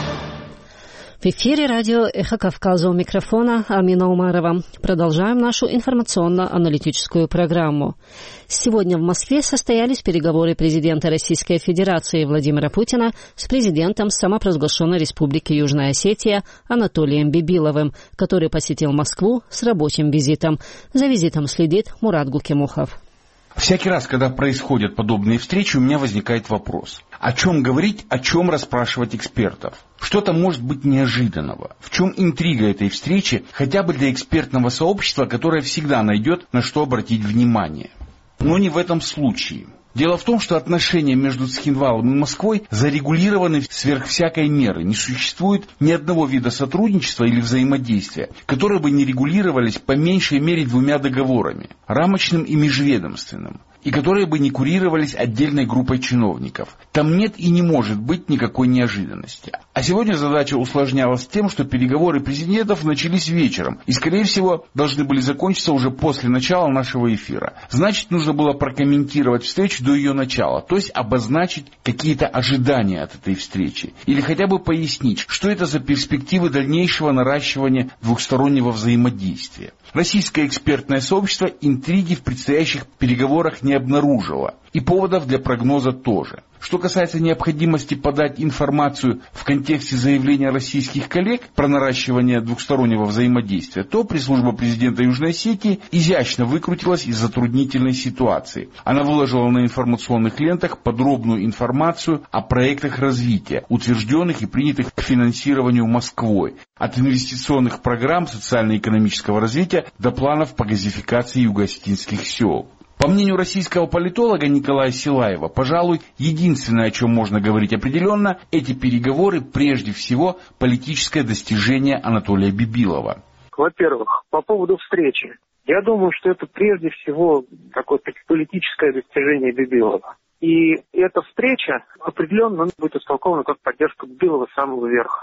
В эфире радио «Эхо Кавказа», у микрофона Амина Умарова. Продолжаем нашу информационно-аналитическую программу. Сегодня в Москве состоялись переговоры президента Российской Федерации Владимира Путина с президентом самопровозглашенной Республики Южная Осетия Анатолием Бибиловым, который посетил Москву с рабочим визитом. За визитом следит Мурат Гукимухов. Всякий раз, когда происходят подобные встречи, у меня возникает вопрос. О чем говорить, о чем расспрашивать экспертов? Что-то может быть неожиданного. В чем интрига этой встречи, хотя бы для экспертного сообщества, которое всегда найдет, на что обратить внимание? Но не в этом случае. Дело в том, что отношения между Цхинвалом и Москвой зарегулированы сверх всякой меры. Не существует ни одного вида сотрудничества или взаимодействия, которые бы не регулировались по меньшей мере двумя договорами – рамочным и межведомственным, и которые бы не курировались отдельной группой чиновников. Там нет и не может быть никакой неожиданности. А сегодня задача усложнялась тем, что переговоры президентов начались вечером и, скорее всего, должны были закончиться уже после начала нашего эфира. Значит, нужно было прокомментировать встречу до ее начала, то есть обозначить какие-то ожидания от этой встречи. Или хотя бы пояснить, что это за перспективы дальнейшего наращивания двухстороннего взаимодействия. Российское экспертное сообщество интриги в предстоящих переговорах не обнаружило. И поводов для прогноза тоже. Что касается необходимости подать информацию в контексте заявления российских коллег про наращивание двухстороннего взаимодействия, то пресс-служба президента Южной Осетии изящно выкрутилась из затруднительной ситуации. Она выложила на информационных лентах подробную информацию о проектах развития, утвержденных и принятых к финансированию Москвой, от инвестиционных программ социально-экономического развития до планов по газификации юго-осетинских сел. По мнению российского политолога Николая Силаева, пожалуй, единственное, о чем можно говорить определенно, эти переговоры прежде всего политическое достижение Анатолия Бибилова. Во-первых, по поводу встречи. Я думаю, что это прежде всего такое политическое достижение Бибилова. И эта встреча определенно будет истолкована как поддержка Бибилова с самого верха.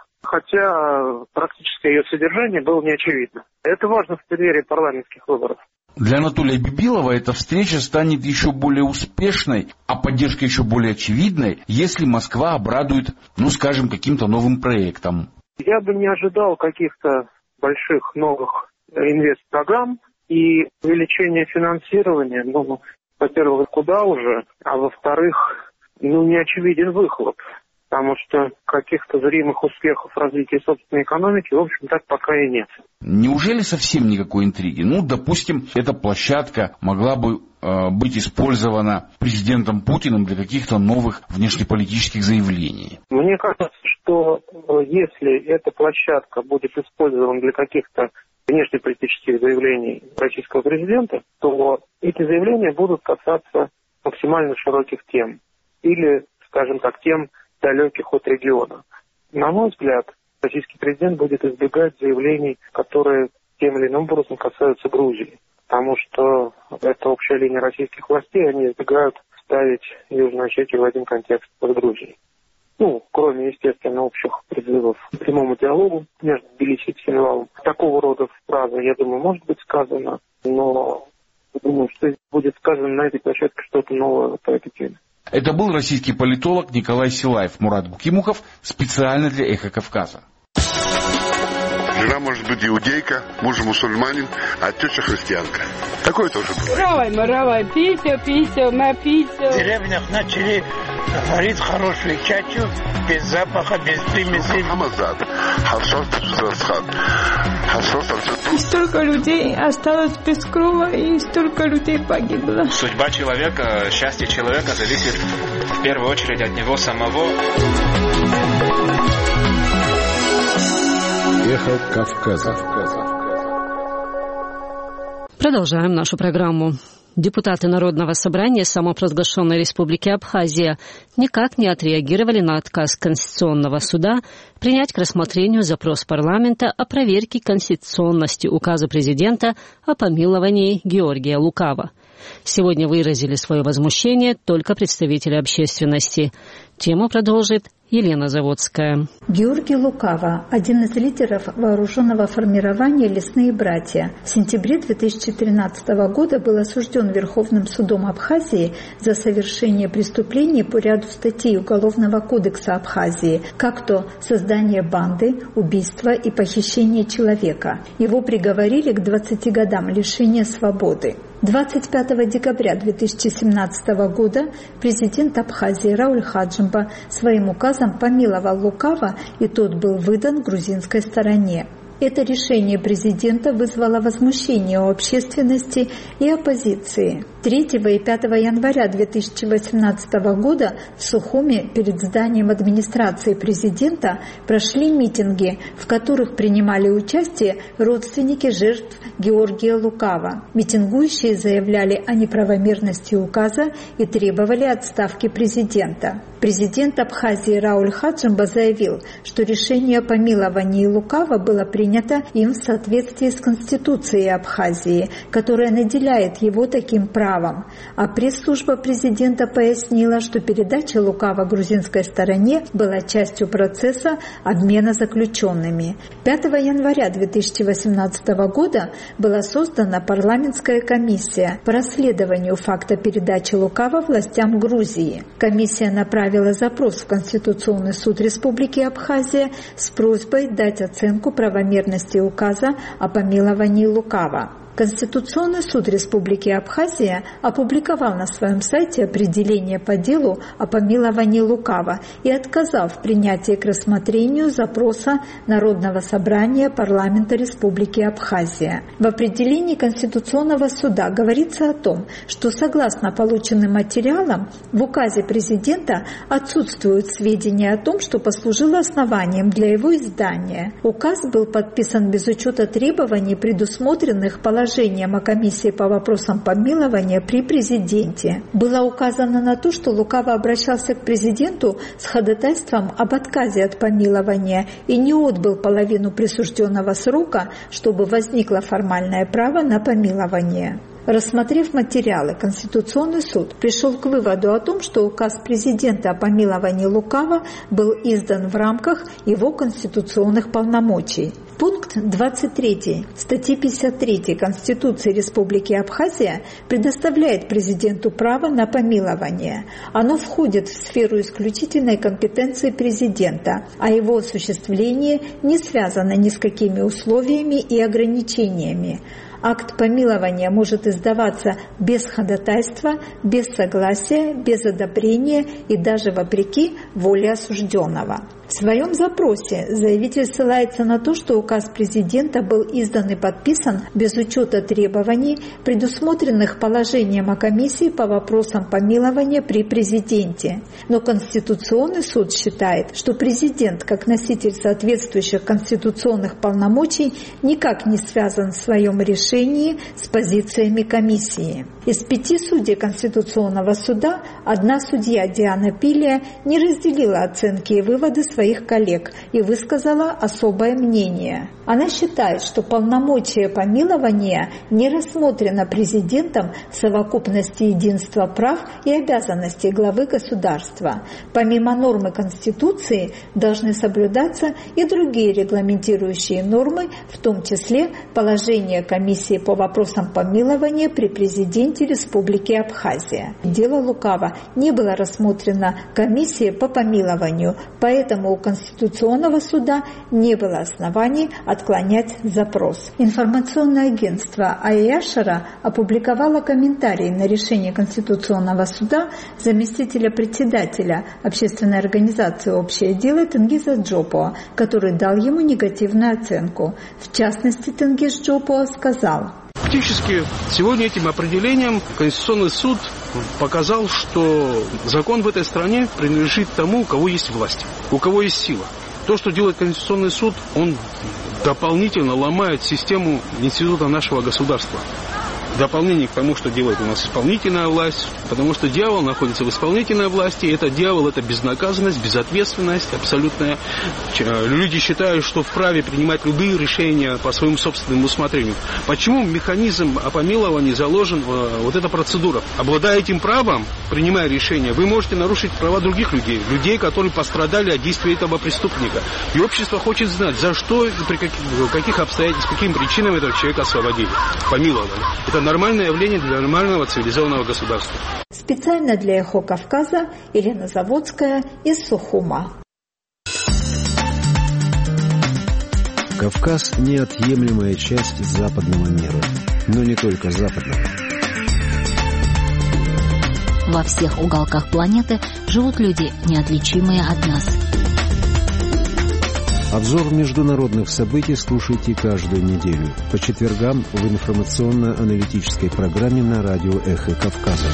Хотя практическое ее содержание было не очевидно. Это важно в преддверии парламентских выборов. Для Анатолия Бибилова эта встреча станет еще более успешной, а поддержка еще более очевидной, если Москва обрадует, скажем, каким-то новым проектом. Я бы не ожидал каких-то больших новых инвестпрограмм и увеличения финансирования. Во-первых, куда уже, а во-вторых, не очевиден выхлоп. Потому что каких-то зримых успехов в развитии собственной экономики, в общем, так пока и нет. Неужели совсем никакой интриги? Допустим, эта площадка могла бы быть использована президентом Путиным для каких-то новых внешнеполитических заявлений. Мне кажется, что если эта площадка будет использована для каких-то внешнеполитических заявлений российского президента, то эти заявления будут касаться максимально широких тем. Или, скажем так, тем далеких от региона. На мой взгляд, российский президент будет избегать заявлений, которые тем или иным образом касаются Грузии. Потому что это общая линия российских властей, они избегают ставить Южную Осетию в один контекст с Грузией. Кроме, естественно, общих призывов к прямому диалогу между Тбилиси и Цхинвалом. Такого рода фраза, я думаю, может быть сказано, но думаю, что будет сказано на этой площадке что-то новое по этой теме. Это был российский политолог Николай Силаев. Мурат Гукимухов специально для «Эхо Кавказа». Жена может быть иудейка, муж мусульманин, а теща христианка. Такое тоже бывает. Равай, пися, напися. В деревнях начали варить хорошую чачу, без запаха, без примеси. И столько людей осталось без крова, и столько людей погибло. Судьба человека, счастье человека зависит в первую очередь от него самого. Эхо Кавказа. Продолжаем нашу программу. Депутаты Народного собрания самопровозглашенной Республики Абхазия никак не отреагировали на отказ Конституционного суда принять к рассмотрению запрос парламента о проверке конституционности указа президента о помиловании Георгия Лукава. Сегодня выразили свое возмущение только представители общественности. Тему продолжит Елена Заводская. Георгий Лукава – один из лидеров вооруженного формирования «Лесные братья». В сентябре 2013 года был осужден Верховным судом Абхазии за совершение преступлений по ряду статей Уголовного кодекса Абхазии, как то создание банды, убийство и похищение человека. Его приговорили к 20 годам лишения свободы. 25 декабря 2017 года президент Абхазии Рауль Хаджимба своим указом помиловал Лукава, и тот был выдан грузинской стороне. Это решение президента вызвало возмущение у общественности и оппозиции. 3 и 5 января 2018 года в Сухуми перед зданием администрации президента прошли митинги, в которых принимали участие родственники жертв Георгия Лукава. Митингующие заявляли о неправомерности указа и требовали отставки президента. Президент Абхазии Рауль Хаджимба заявил, что решение о помиловании Лукава было принято им в соответствии с Конституцией Абхазии, которая наделяет его таким правом. А пресс-служба президента пояснила, что передача Лукава грузинской стороне была частью процесса обмена заключенными. 5 января 2018 года была создана парламентская комиссия по расследованию факта передачи Лукава властям Грузии. Комиссия направила запрос в Конституционный суд Республики Абхазия с просьбой дать оценку правомерности указа о помиловании Лукава. Конституционный суд Республики Абхазия опубликовал на своем сайте определение по делу о помиловании Лукава и отказал в принятии к рассмотрению запроса Народного собрания парламента Республики Абхазия. В определении Конституционного суда говорится о том, что согласно полученным материалам в указе президента отсутствуют сведения о том, что послужило основанием для его издания. Указ был подписан без учета требований, предусмотренных положением о комиссии по вопросам помилования при президенте. Было указано на то, что Лукава обращался к президенту с ходатайством об отказе от помилования и не отбыл половину присужденного срока, чтобы возникло формальное право на помилование. Рассмотрев материалы, Конституционный суд пришел к выводу о том, что указ президента о помиловании Лукава был издан в рамках его конституционных полномочий. Пункт 23 статьи 53 Конституции Республики Абхазия предоставляет президенту право на помилование. Оно входит в сферу исключительной компетенции президента, а его осуществление не связано ни с какими условиями и ограничениями. Акт помилования может издаваться без ходатайства, без согласия, без одобрения и даже вопреки воле осужденного. В своем запросе заявитель ссылается на то, что указ президента был издан и подписан без учета требований, предусмотренных положением о комиссии по вопросам помилования при президенте. Но Конституционный суд считает, что президент, как носитель соответствующих конституционных полномочий, никак не связан в своем решении с позициями комиссии. Из 5 судей Конституционного суда одна судья Диана Пилия не разделила оценки и выводы своих коллег и высказала особое мнение. Она считает, что полномочия помилования не рассмотрено президентом в совокупности единства прав и обязанностей главы государства. Помимо нормы Конституции должны соблюдаться и другие регламентирующие нормы, в том числе положение комиссии по вопросам помилования при президенте Республики Абхазия. Дело Лукава не было рассмотрено комиссией по помилованию, поэтому у Конституционного суда не было оснований отклонять запрос. Информационное агентство Аяшара опубликовало комментарий на решение Конституционного суда заместителя председателя общественной организации «Общее дело» Тенгиза Джопуа, который дал ему негативную оценку. В частности, Тенгиз Джопуа сказал: Фактически, сегодня этим определением Конституционный суд показал, что закон в этой стране принадлежит тому, у кого есть власть, у кого есть сила. То, что делает Конституционный суд, он дополнительно ломает систему института нашего государства. в дополнение к тому, что делает у нас исполнительная власть, потому что дьявол находится в исполнительной власти, это дьявол, это безнаказанность, безответственность абсолютная. Люди считают, что вправе принимать любые решения по своему собственному усмотрению. Почему механизм о помиловании заложен вот эта процедура? Обладая этим правом, принимая решение, вы можете нарушить права других людей, которые пострадали от действия этого преступника. И общество хочет знать, за что и при каких обстоятельствах, каким причинам этого человека освободили, помиловали. Это нормальное явление для нормального цивилизованного государства. Специально для «Эхо Кавказа» Елена Заводская из Сухума. Кавказ – неотъемлемая часть западного мира, но не только западного. Во всех уголках планеты живут люди, неотличимые от нас. Обзор международных событий слушайте каждую неделю по четвергам в информационно-аналитической программе на радио «Эхо Кавказа».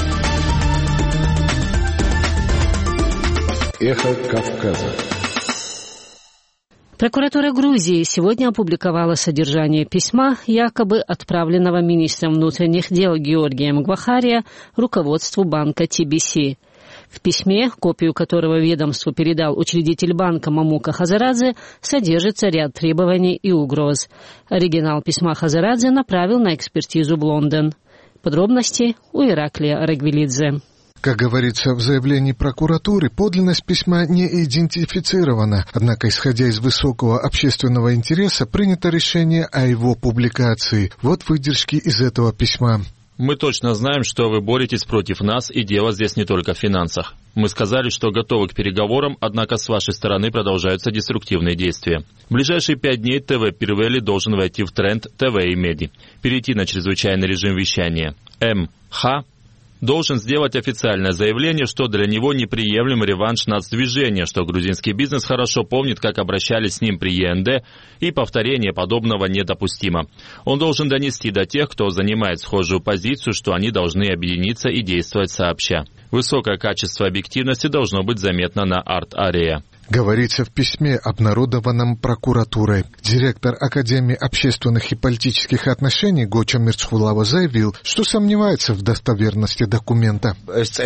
«Эхо Кавказа». Прокуратура Грузии сегодня опубликовала содержание письма, якобы отправленного министром внутренних дел Георгием Гвахария руководству банка TBC. В письме, копию которого ведомству передал учредитель банка Мамука Хазарадзе, содержится ряд требований и угроз. Оригинал письма Хазарадзе направил на экспертизу в Лондон. Подробности у Ираклия Рагвелидзе. Как говорится в заявлении прокуратуры, подлинность письма не идентифицирована, однако, исходя из высокого общественного интереса, принято решение о его публикации. Вот выдержки из этого письма. Мы точно знаем, что вы боретесь против нас, и дело здесь не только в финансах. Мы сказали, что готовы к переговорам, однако с вашей стороны продолжаются деструктивные действия. В ближайшие 5 дней ТВ Пирвели должен войти в тренд ТВ и Меди, перейти на чрезвычайный режим вещания. МХ должен сделать официальное заявление, что для него неприемлем реванш нацдвижения, что грузинский бизнес хорошо помнит, как обращались с ним при ЕНД, и повторение подобного недопустимо. Он должен донести до тех, кто занимает схожую позицию, что они должны объединиться и действовать сообща. Высокое качество объективности должно быть заметно на арт-арея. Говорится в письме, обнародованном прокуратурой. Директор Академии общественных и политических отношений Гоча Мирцхулава заявил, что сомневается в достоверности документа.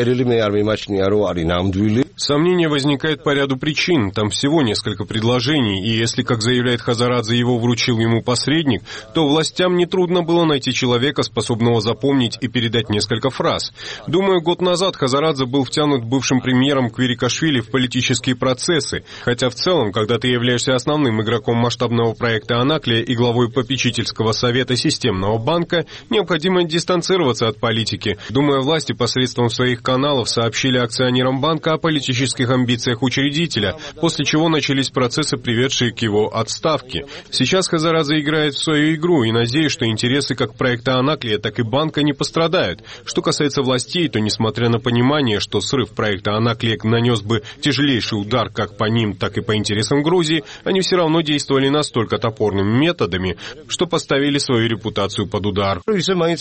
Сомнение возникает по ряду причин. Там всего несколько предложений, и если, как заявляет Хазарадзе, его вручил ему посредник, то властям нетрудно было найти человека, способного запомнить и передать несколько фраз. Думаю, год назад Хазарадзе был втянут бывшим премьером Квирикашвили в политические процессы, хотя в целом, когда ты являешься основным игроком масштабного проекта Анаклия и главой попечительского совета системного банка, необходимо дистанцироваться от политики. Думаю, власти посредством своих каналов сообщили акционерам банка о политических амбициях учредителя, после чего начались процессы, приведшие к его отставке. Сейчас Хазарадзе играет в свою игру, и надеюсь, что интересы как проекта Анаклия, так и банка не пострадают. Что касается властей, то несмотря на понимание, что срыв проекта Анаклия нанес бы тяжелейший удар как по ним, так и по интересам Грузии, они все равно действовали настолько топорными методами, что поставили свою репутацию под удар. В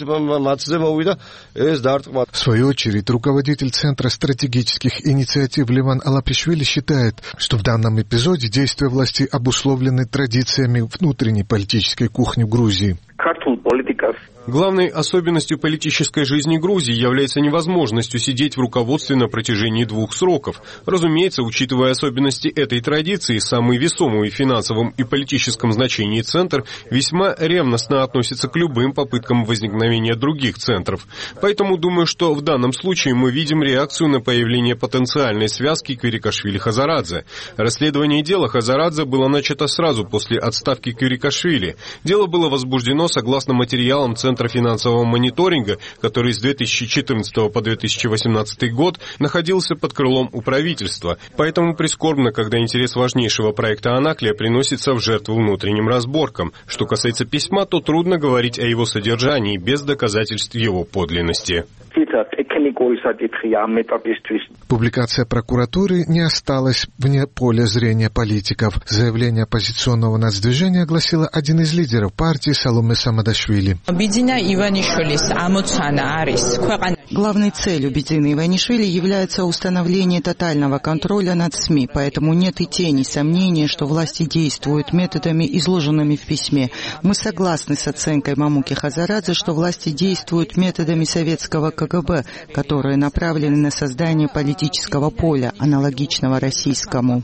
свою очередь, руководитель Центра стратегических инициатив Леван Алапишвили считает, что в данном эпизоде действия власти обусловлены традициями внутренней политической кухни в Грузии. Главной особенностью политической жизни Грузии является невозможностью сидеть в руководстве на протяжении 2 сроков. Разумеется, учитывая особенности этой традиции, самый весомый в финансовом и политическом значении центр весьма ревностно относится к любым попыткам возникновения других центров. Поэтому думаю, что в данном случае мы видим реакцию на появление потенциальной связки Квирикашвили-Хазарадзе. Расследование дела Хазарадзе было начато сразу после отставки Квирикашвили. Дело было возбуждено согласно материалам Центра финансового мониторинга, который с 2014 по 2018 год находился под крылом у правительства. Поэтому прискорбно, когда интерес важнейшего проекта Анаклия приносится в жертву внутренним разборкам. Что касается письма, то трудно говорить о его содержании без доказательств его подлинности. Публикация прокуратуры не осталась вне поля зрения политиков. Заявление оппозиционного нацдвижения гласило один из лидеров партии Саломе Самадашвили. Главной целью Бидзины Иванишвили является установление тотального контроля над СМИ, поэтому нет и тени сомнения, что власти действуют методами, изложенными в письме. Мы согласны с оценкой Мамуки Хазарадзе, что власти действуют методами советского КГБ, которые направлены на создание политического поля, аналогичного российскому.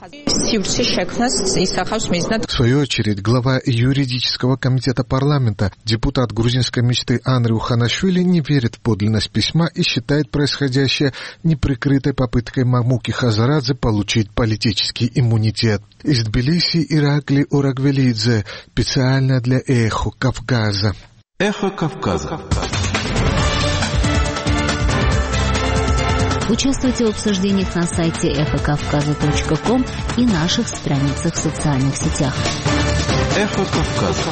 В свою очередь, глава юридического комитета парламента, депутат грузинской мечты Анри Уханашвили, не верит в подлинность письма и считает происходящее неприкрытой попыткой Мамуки Хазарадзе получить политический иммунитет. Из Тбилиси Иракли Урагвелидзе, специально для «Эхо Кавказа». «Эхо Кавказа». Участвуйте в обсуждениях на сайте эхокавказа.ком и наших страницах в социальных сетях. «Эхо Кавказа».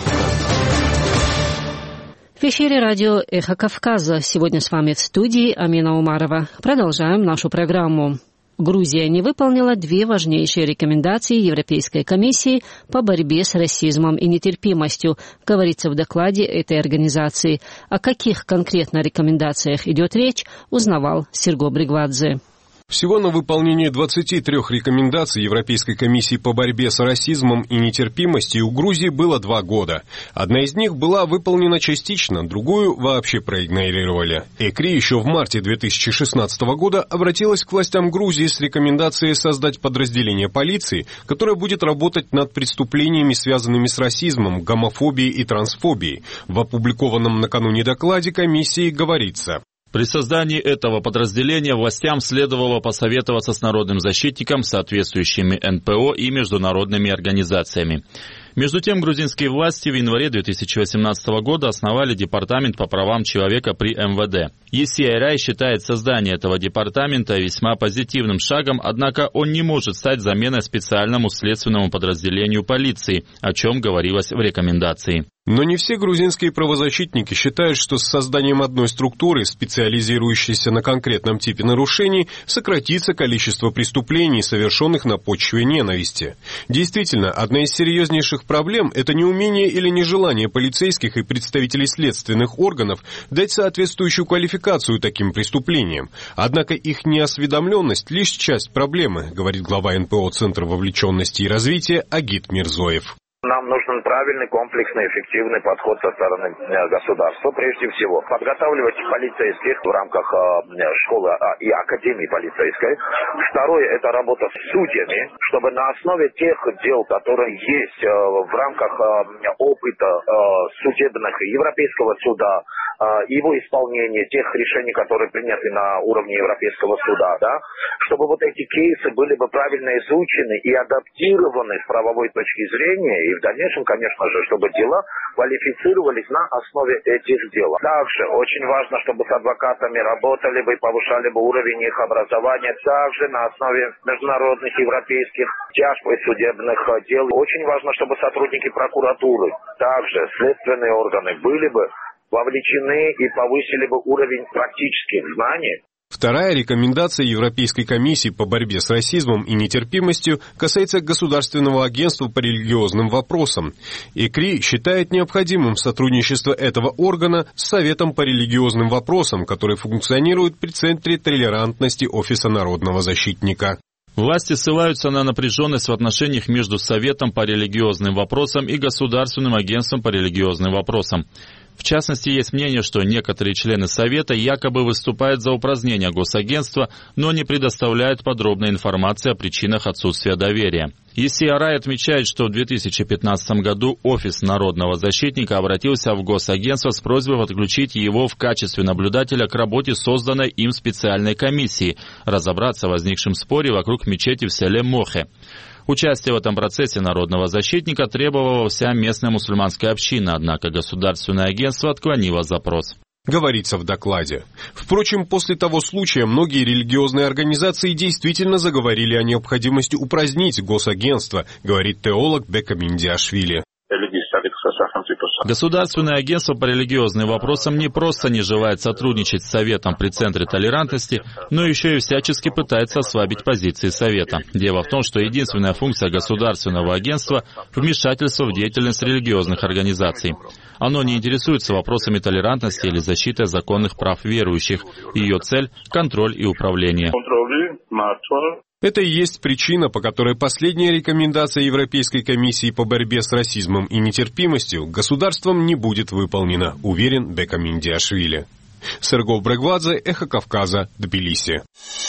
В эфире радио «Эхо Кавказа». Сегодня с вами в студии Амина Умарова. Продолжаем нашу программу. Грузия не выполнила две важнейшие рекомендации Европейской комиссии по борьбе с расизмом и нетерпимостью, говорится в докладе этой организации. О каких конкретно рекомендациях идет речь, узнавал Серго Бригвадзе. Всего на выполнение 23 рекомендаций Европейской комиссии по борьбе с расизмом и нетерпимостью у Грузии было 2 года. Одна из них была выполнена частично, другую вообще проигнорировали. ЭКРИ еще в марте 2016 года обратилась к властям Грузии с рекомендацией создать подразделение полиции, которое будет работать над преступлениями, связанными с расизмом, гомофобией и трансфобией. В опубликованном накануне докладе комиссии говорится: при создании этого подразделения властям следовало посоветоваться с народным защитником, соответствующими НПО и международными организациями. Между тем, грузинские власти в январе 2018 года основали Департамент по правам человека при МВД. ЕСИАРАЙ считает создание этого департамента весьма позитивным шагом, однако он не может стать заменой специальному следственному подразделению полиции, о чем говорилось в рекомендации. Но не все грузинские правозащитники считают, что с созданием одной структуры, специализирующейся на конкретном типе нарушений, сократится количество преступлений, совершенных на почве ненависти. Действительно, одна из серьезнейших проблем – это неумение или нежелание полицейских и представителей следственных органов дать соответствующую квалификацию таким преступлениям. Однако их неосведомленность – лишь часть проблемы, говорит глава НПО Центра вовлеченности и развития Агит Мирзоев. Нам нужен правильный, комплексный, эффективный подход со стороны государства. Прежде всего, подготавливать полицейских в рамках школы и академии полицейской. Второе – это работа с судьями, чтобы на основе тех дел, которые есть в рамках опыта судебных Европейского суда, его исполнения, тех решений, которые приняты на уровне Европейского суда, да, чтобы вот эти кейсы были бы правильно изучены и адаптированы с правовой точки зрения, и в дальнейшем, конечно же, чтобы дела квалифицировались на основе этих дел. Также очень важно, чтобы с адвокатами работали бы и повышали бы уровень их образования, также на основе международных европейских тяжб и судебных дел. Очень важно, чтобы сотрудники прокуратуры, также следственные органы были бы вовлечены и повысили бы уровень практических знаний. Вторая рекомендация Европейской комиссии по борьбе с расизмом и нетерпимостью касается Государственного агентства по религиозным вопросам. ЭКРИ считает необходимым сотрудничество этого органа с Советом по религиозным вопросам, который функционирует при Центре толерантности Офиса народного защитника. Власти ссылаются на напряженность в отношениях между Советом по религиозным вопросам и Государственным агентством по религиозным вопросам. В частности, есть мнение, что некоторые члены Совета якобы выступают за упразднение госагентства, но не предоставляют подробной информации о причинах отсутствия доверия. ЕСИАРАЙ отмечает, что в 2015 году Офис народного защитника обратился в госагентство с просьбой подключить его в качестве наблюдателя к работе созданной им специальной комиссии, разобраться в возникшем споре вокруг мечети в селе Мохе. Участие в этом процессе народного защитника требовала вся местная мусульманская община, однако государственное агентство отклонило запрос. Говорится в докладе. Впрочем, после того случая многие религиозные организации действительно заговорили о необходимости упразднить госагентство, говорит теолог Бека Миндиашвили. Государственное агентство по религиозным вопросам не просто не желает сотрудничать с Советом при Центре толерантности, но еще и всячески пытается ослабить позиции Совета. Дело в том, что единственная функция государственного агентства – вмешательство в деятельность религиозных организаций. Оно не интересуется вопросами толерантности или защитой законных прав верующих. Ее цель – контроль и управление. Это и есть причина, по которой последняя рекомендация Европейской комиссии по борьбе с расизмом и нетерпимостью государством не будет выполнена, уверен Бекам Индиашвили. Сергей Брегвадзе, Эхо Кавказа, Тбилиси.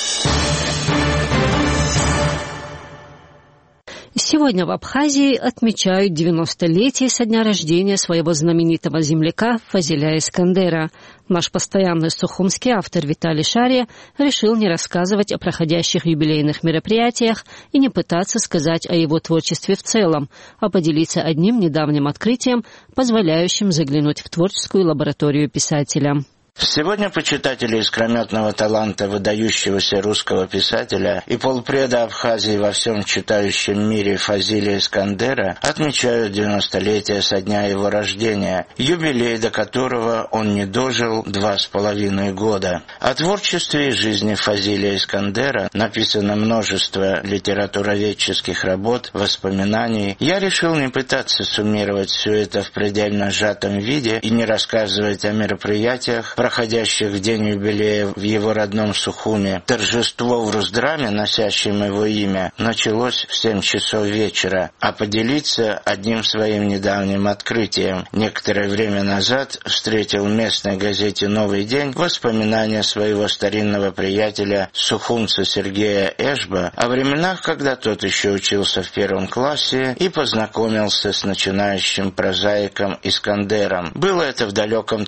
Сегодня в Абхазии отмечают 90-летие со дня рождения своего знаменитого земляка Фазиля Искандера. Наш постоянный сухумский автор Виталий Шария решил не рассказывать о проходящих юбилейных мероприятиях и не пытаться сказать о его творчестве в целом, а поделиться одним недавним открытием, позволяющим заглянуть в творческую лабораторию писателя. Сегодня почитатели искрометного таланта выдающегося русского писателя и полпреда Абхазии во всем читающем мире Фазиля Искандера отмечают 90-летие со дня его рождения, юбилей, до которого он не дожил 2,5 года. О творчестве и жизни Фазиля Искандера написано множество литературоведческих работ, воспоминаний. Я решил не пытаться суммировать все это в предельно сжатом виде и не рассказывать о мероприятиях, проходящих в день юбилея в его родном Сухуме. Торжество в Русдраме, носящем его имя, началось в 7 часов вечера, а поделиться одним своим недавним открытием. Некоторое время назад встретил в местной газете «Новый день» воспоминания своего старинного приятеля, сухумца Сергея Эшба, о временах, когда тот еще учился в 1 классе и познакомился с начинающим прозаиком Искандером. Было это в далеком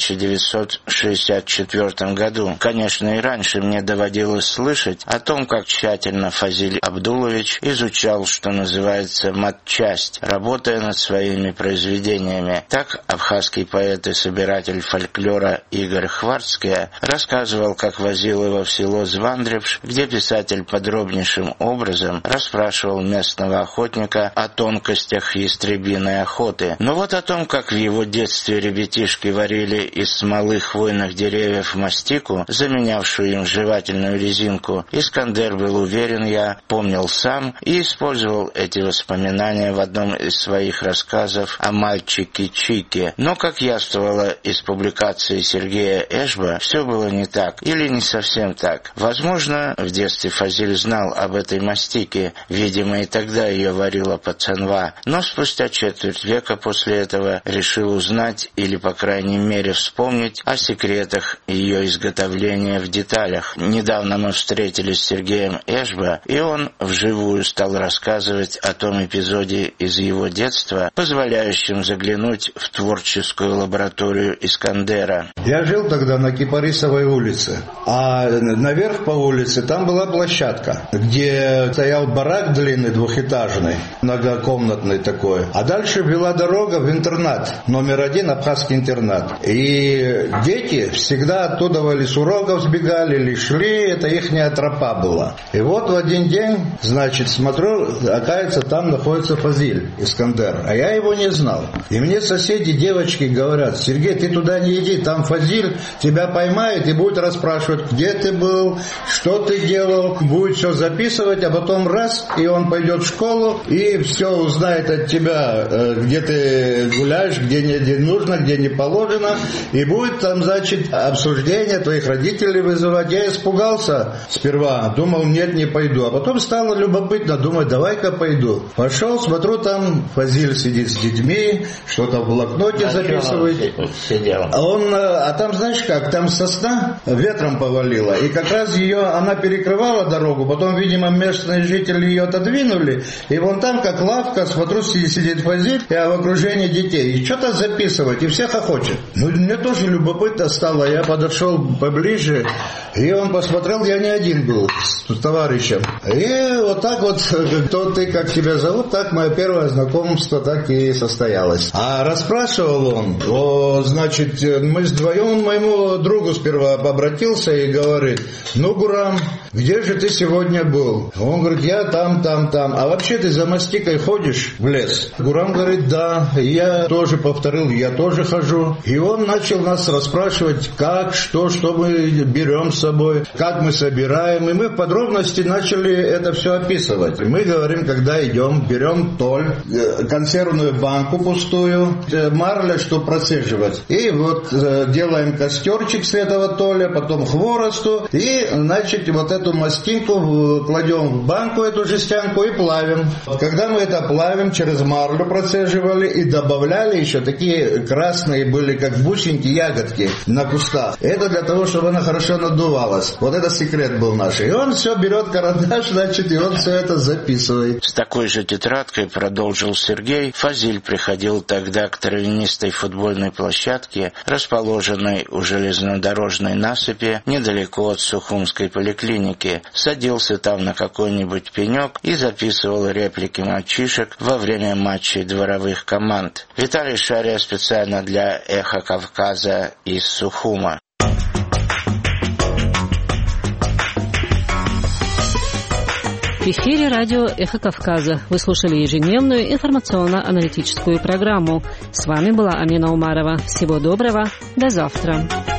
1964 году. Конечно, и раньше мне доводилось слышать о том, как тщательно Фазиль Абдулович изучал, что называется, матчасть, работая над своими произведениями. Так абхазский поэт и собиратель фольклора Игорь Хварцкий рассказывал, как возил его в село Звандребш, где писатель подробнейшим образом расспрашивал местного охотника о тонкостях ястребиной охоты. Но вот о том, как в его детстве ребятишки варили из смолы хвойных деревьев мастику, заменявшую им жевательную резинку, Искандер был уверен, я помнил сам и использовал эти воспоминания в одном из своих рассказов о мальчике Чике. Но, как явствовало из публикации Сергея Эшба, все было не так, или не совсем так. Возможно, в детстве Фазиль знал об этой мастике, видимо, и тогда ее варила пацанва, но спустя четверть века после этого решил узнать, или, по крайней мере, вспомнить о секретах ее изготовления в деталях. Недавно мы встретились с Сергеем Эшба, и он вживую стал рассказывать о том эпизоде из его детства, позволяющем заглянуть в творческую лабораторию Искандера. Я жил тогда на Кипарисовой улице, а наверх по улице там была площадка, где стоял барак длинный, двухэтажный, многокомнатный такой, а дальше вела дорога в интернат, номер 1, абхазский интернат. И дети всегда оттуда с уроков сбегали или шли, это ихняя тропа была. И вот в один день, значит, смотрю, оказывается, там находится Фазиль Искандер, а я его не знал. И мне соседи, девочки говорят: Сергей, ты туда не иди, там Фазиль тебя поймает и будет расспрашивать, где ты был, что ты делал, будет все записывать, а потом раз, и он пойдет в школу и все узнает от тебя, где ты гуляешь, где не нужно, где не положено, и будет там, значит, обсуждение твоих родителей вызывать. Я испугался сперва, думал, нет, не пойду, а потом стало любопытно, думаю, давай-ка пойду. Пошел, смотрю, там Фазиль сидит с детьми, что-то в блокноте записывает. А там, знаешь как, там сосна ветром повалила, и как раз она перекрывала дорогу, потом, видимо, местные жители ее отодвинули, и вон там, как лавка, смотрю, сидит Фазиль, и в окружении детей, и что-то записывать, и все хохочет. Ну, мне тоже любопытно, какой-то стал, а я подошел поближе, и он посмотрел, я не один был с товарищем. И вот так вот, кто ты, как тебя зовут, так мое первое знакомство так и состоялось. А расспрашивал он, значит, мы вдвоем, он моему другу сперва обратился и говорит: ну, Гурам, где же ты сегодня был? Он говорит: я там. А вообще ты за мастикой ходишь в лес? Гурам говорит: да. И я тоже повторил: я тоже хожу. И он начал нас расспрашивать, как, что мы берем с собой, как мы собираем. И мы в подробности начали это все описывать. Мы говорим, когда идем, берем толь, консервную банку пустую, марля, что процеживать. И вот делаем костерчик с этого толя, потом хворосту. И, значит, вот эту мастинку кладем в банку, эту жестянку, и плавим. Когда мы это плавим, через марлю процеживали и добавляли еще такие красные были, как бусинки, ягодки на кустах. Это для того, чтобы она хорошо надувалась. Вот это секрет был наш. И он все берет карандаш, значит, и он все это записывает. С такой же тетрадкой, продолжил Сергей, Фазиль приходил тогда к травянистой футбольной площадке, расположенной у железнодорожной насыпи недалеко от Сухумской поликлиники, садился там на какой-нибудь пенек и записывал реплики мальчишек во время матчей дворовых команд. Виталий Шария специально для «Эхо Кавказа» из Сухума. В эфире радио «Эхо Кавказа». Вы слушали ежедневную информационно-аналитическую программу. С вами была Амина Умарова. Всего доброго. До завтра.